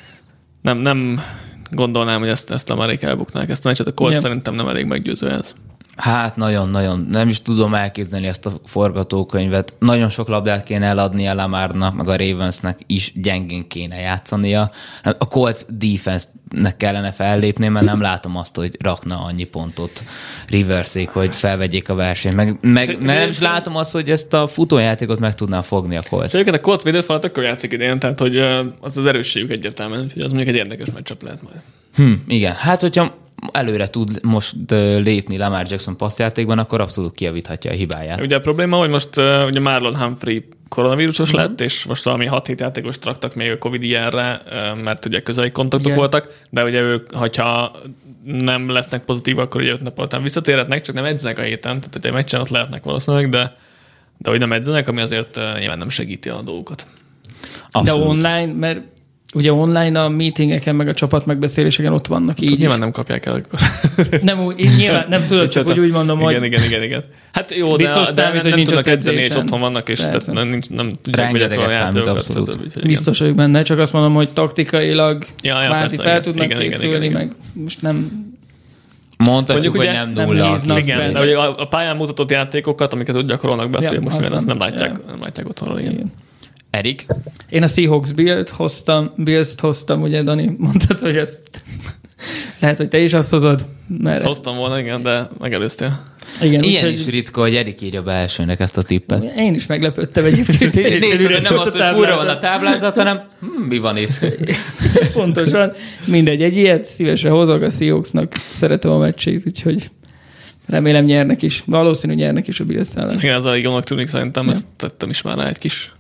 nem gondolnám, hogy ezt Lamarék elbuknák. Ezt a meccset a Colts szerintem nem elég meggyőző ez. Hát nagyon-nagyon. Nem is tudom elképzelni ezt a forgatókönyvet. Nagyon sok labdát kéne eladnia Lamarnak, meg a Ravensnek is gyengén kéne játszania. A Colts defense-nek kellene fellépni, mert nem látom azt, hogy rakna annyi pontot Riversék, hogy felvegyék a versenyt. Meg nem is látom azt, hogy ezt a futójátékot meg tudná fogni a Colts. Egyébként a Colts védőfalat akkor játszik idén, tehát hogy az erősségük egyértelműen, úgyhogy az mondjuk egy érdekes meccsap lehet majd. Igen, hát hogyha előre tud most lépni Lamar Jackson passzjátékban, akkor abszolút kijavíthatja a hibáját. Ugye a probléma, hogy most ugye Marlon Humphrey koronavírusos lett, és most valami 6-7 játékos raktak még a Covid ilyenre, mert ugye közeli kontaktok voltak, de ugye ők, hogyha nem lesznek pozitívak, akkor ugye 5 nap után visszatérhetnek, csak nem edzenek a héten, tehát ugye meccsen ott lehetnek valószínűleg, de hogy nem edzenek, ami azért nyilván nem segíti a dolgokat. Abszolút. De online, mert ugye online a meetingeken, meg a csapat megbeszéléseken ott vannak így. Nyilván nem kapják el akkor. Én nyilván nem tudod, csak hogy úgy mondom, hogy... Igen. Hát jó, biztos de számít, hogy nem nincs tudnak edzeni, és edzésen. otthon vannak, és nem tudják, hogy a játékokat. Biztos vagyok benne, csak azt mondom, hogy taktikailag kvázi fel tudnak készülni, meg most nem... Mondhatjuk, hogy nem nulla. Igen, de a pályán mutatott játékokat, amiket ott gyakorolnak be, most azt nem látják otthonról. Igen. Erik? Én a Seahawks Bills-t hoztam, ugye Dani, mondtad, hogy ezt lehet, hogy te is azt hozod. Ezt hoztam volna, igen, de megelőztél. Igen, ilyen is ritka, hogy Erik írja be elsőnek ezt a tippet. Én is meglepődtem egyébként. Nézd, nem az, hogy furra van a táblázat, hanem mi van itt? Pontosan. Mindegy, egy ilyet szívesen hozok a Seahawksnak. Szeretem a meccsét, úgyhogy remélem nyernek is. Valószínű nyernek is a Bills ellen. Igen, ez elég jónak tűnik szerintem, ezt tettem is már rá egy kis...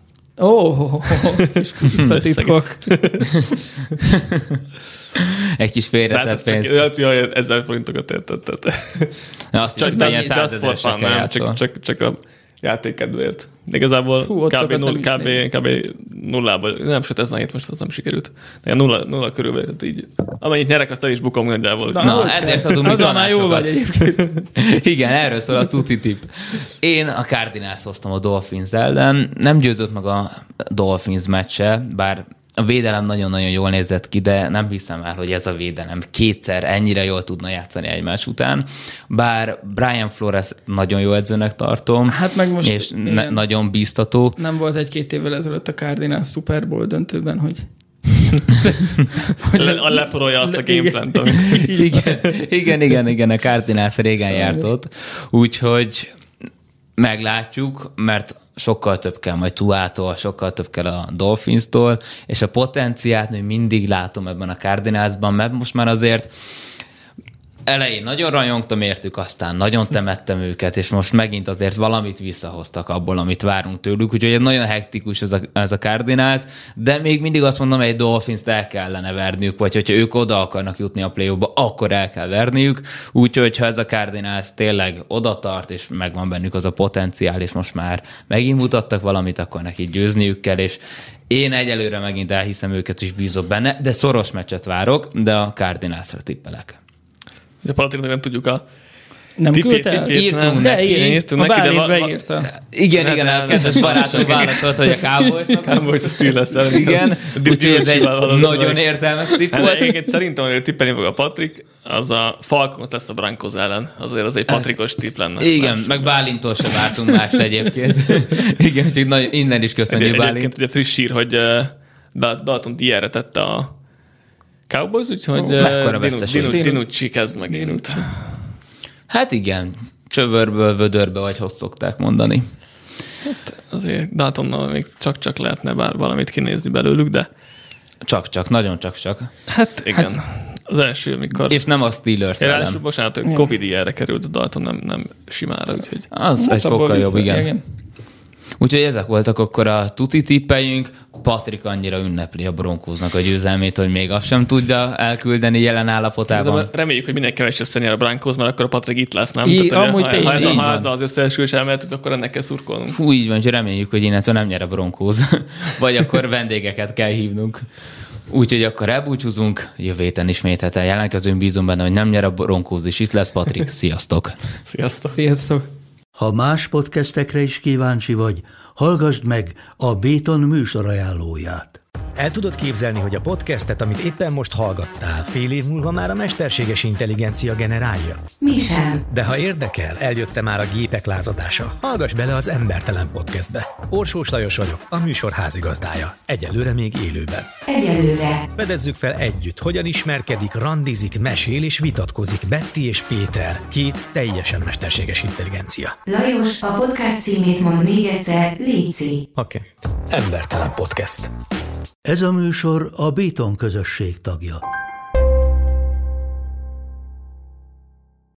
Kis visszatitkok. Egy kis félretett pénzt. 1000 forintokat értetted. Csak a játékedvéért. De igazából kb. nullából. Nem, sőt ez nehéz, most az nem sikerült. De nulla körülbelül, tehát így. Amennyit nyerek, azt el is bukom nagyjából. Na, ezért adunk mi tanácsokat. Jó vagy egyébként. Igen, erről szól a tuti tipp. Én a Cardinals hoztam a Dolphins ellen. Nem győzött meg a Dolphins meccse, bár a védelem nagyon-nagyon jól nézett ki, de nem hiszem el, hogy ez a védelem kétszer ennyire jól tudna játszani egymás után. Bár Brian Flores nagyon jó edzőnek tartom, hát meg most és nagyon bíztató. Nem volt 1-2 évvel ezelőtt a Cardinals Super Bowl döntőben, hogy leporolja azt a gameplant. Igen, a Cardinals régen járt ott. Úgyhogy meglátjuk, mert sokkal több kell majd Tuától, sokkal több kell a Dolphins-tól, és a potenciát még mindig látom ebben a Cardinalsban, mert most már azért elején nagyon rajongtam értük, aztán nagyon temettem őket, és most megint azért valamit visszahoztak abból, amit várunk tőlük, úgyhogy ez nagyon hektikus ez a Cardinals, de még mindig azt mondom, hogy egy Dolphins-t el kellene verniük, vagy hogyha ők oda akarnak jutni a play-offba, akkor el kell verniük, úgyhogy ha ez a Cardinals tényleg oda tart, és megvan bennük az a potenciál, és most már megint mutattak valamit, akkor neki győzniük kell, és én egyelőre megint elhiszem őket, és bízok benne, de szoros meccset várok, de a Cardinalsra tippelek. De Palatinnak nem tudjuk a nem küldte? Írtunk neki, de beírta. Igen, a kedves barátom válaszolt, hogy a Cowboys a Steelers. Igen, úgyhogy ez egy nagyon értelmes tipp volt. Egyébként szerintem, hogy tippelni fog a Patrik, az a Falcons lesz a Broncos ellen. Azért az egy Patrikos tipp lenne. Igen, meg Bálintól sem vártunk mást egyébként. Igen, úgyhogy innen is köszönjük Bálint. Egyébként ugye friss hír, hogy Dalton Dierre tette a Cowboys, úgyhogy Dinucci kezd megint. Hát igen, csövörből, vödörbe, vagy hogy szokták mondani. Hát azért Daltonnal még csak lehetne bár valamit kinézni belőlük, de... Csak, nagyon csak. Hát igen, az első, mikor... És nem a Steelers ellen. Bocsánat, Covid ilyenre került a Dalton, nem simára, úgyhogy... Az egy fokkal jobb, igen. Úgyhogy ezek voltak akkor a tuti tippeink. Patrik annyira ünnepli a Broncosnak a győzelmét, hogy még azt sem tudja elküldeni jelen állapotában. Reméljük, hogy minél kevesebb szennyel a Broncos, mert akkor a Patrik itt lesz, nem? Ha ez az összeesküvés elméletük, akkor ennek kell szurkolnunk. Hú, így van, hogy reméljük, hogy innentől nem nyer a Broncos. Vagy akkor vendégeket kell hívnunk. Úgyhogy akkor elbúcsúzunk, jövő héten ismét heten jelentkezünk, bízom benne, hogy nem nyer a Broncos, és itt lesz Patrik. Sziasztok! Sziasztok! Ha más podcastekre is kíváncsi vagy, hallgassd meg a Béton műsor ajánlóját. El tudod képzelni, hogy a podcastet, amit éppen most hallgattál, fél év múlva már a mesterséges intelligencia generálja? Mi sem. De ha érdekel, eljött már a gépek lázadása. Hallgass bele az Embertelen Podcastbe. Orsós Lajos vagyok, a műsor házigazdája. Egyelőre még élőben. Egyelőre. Fedezzük fel együtt, hogyan ismerkedik, randizik, mesél és vitatkozik Betty és Péter, két teljesen mesterséges intelligencia. Lajos, a podcast címét mond még egyszer, léci. Oké. Embertelen Podcast. Ez a műsor a Béton közösség tagja.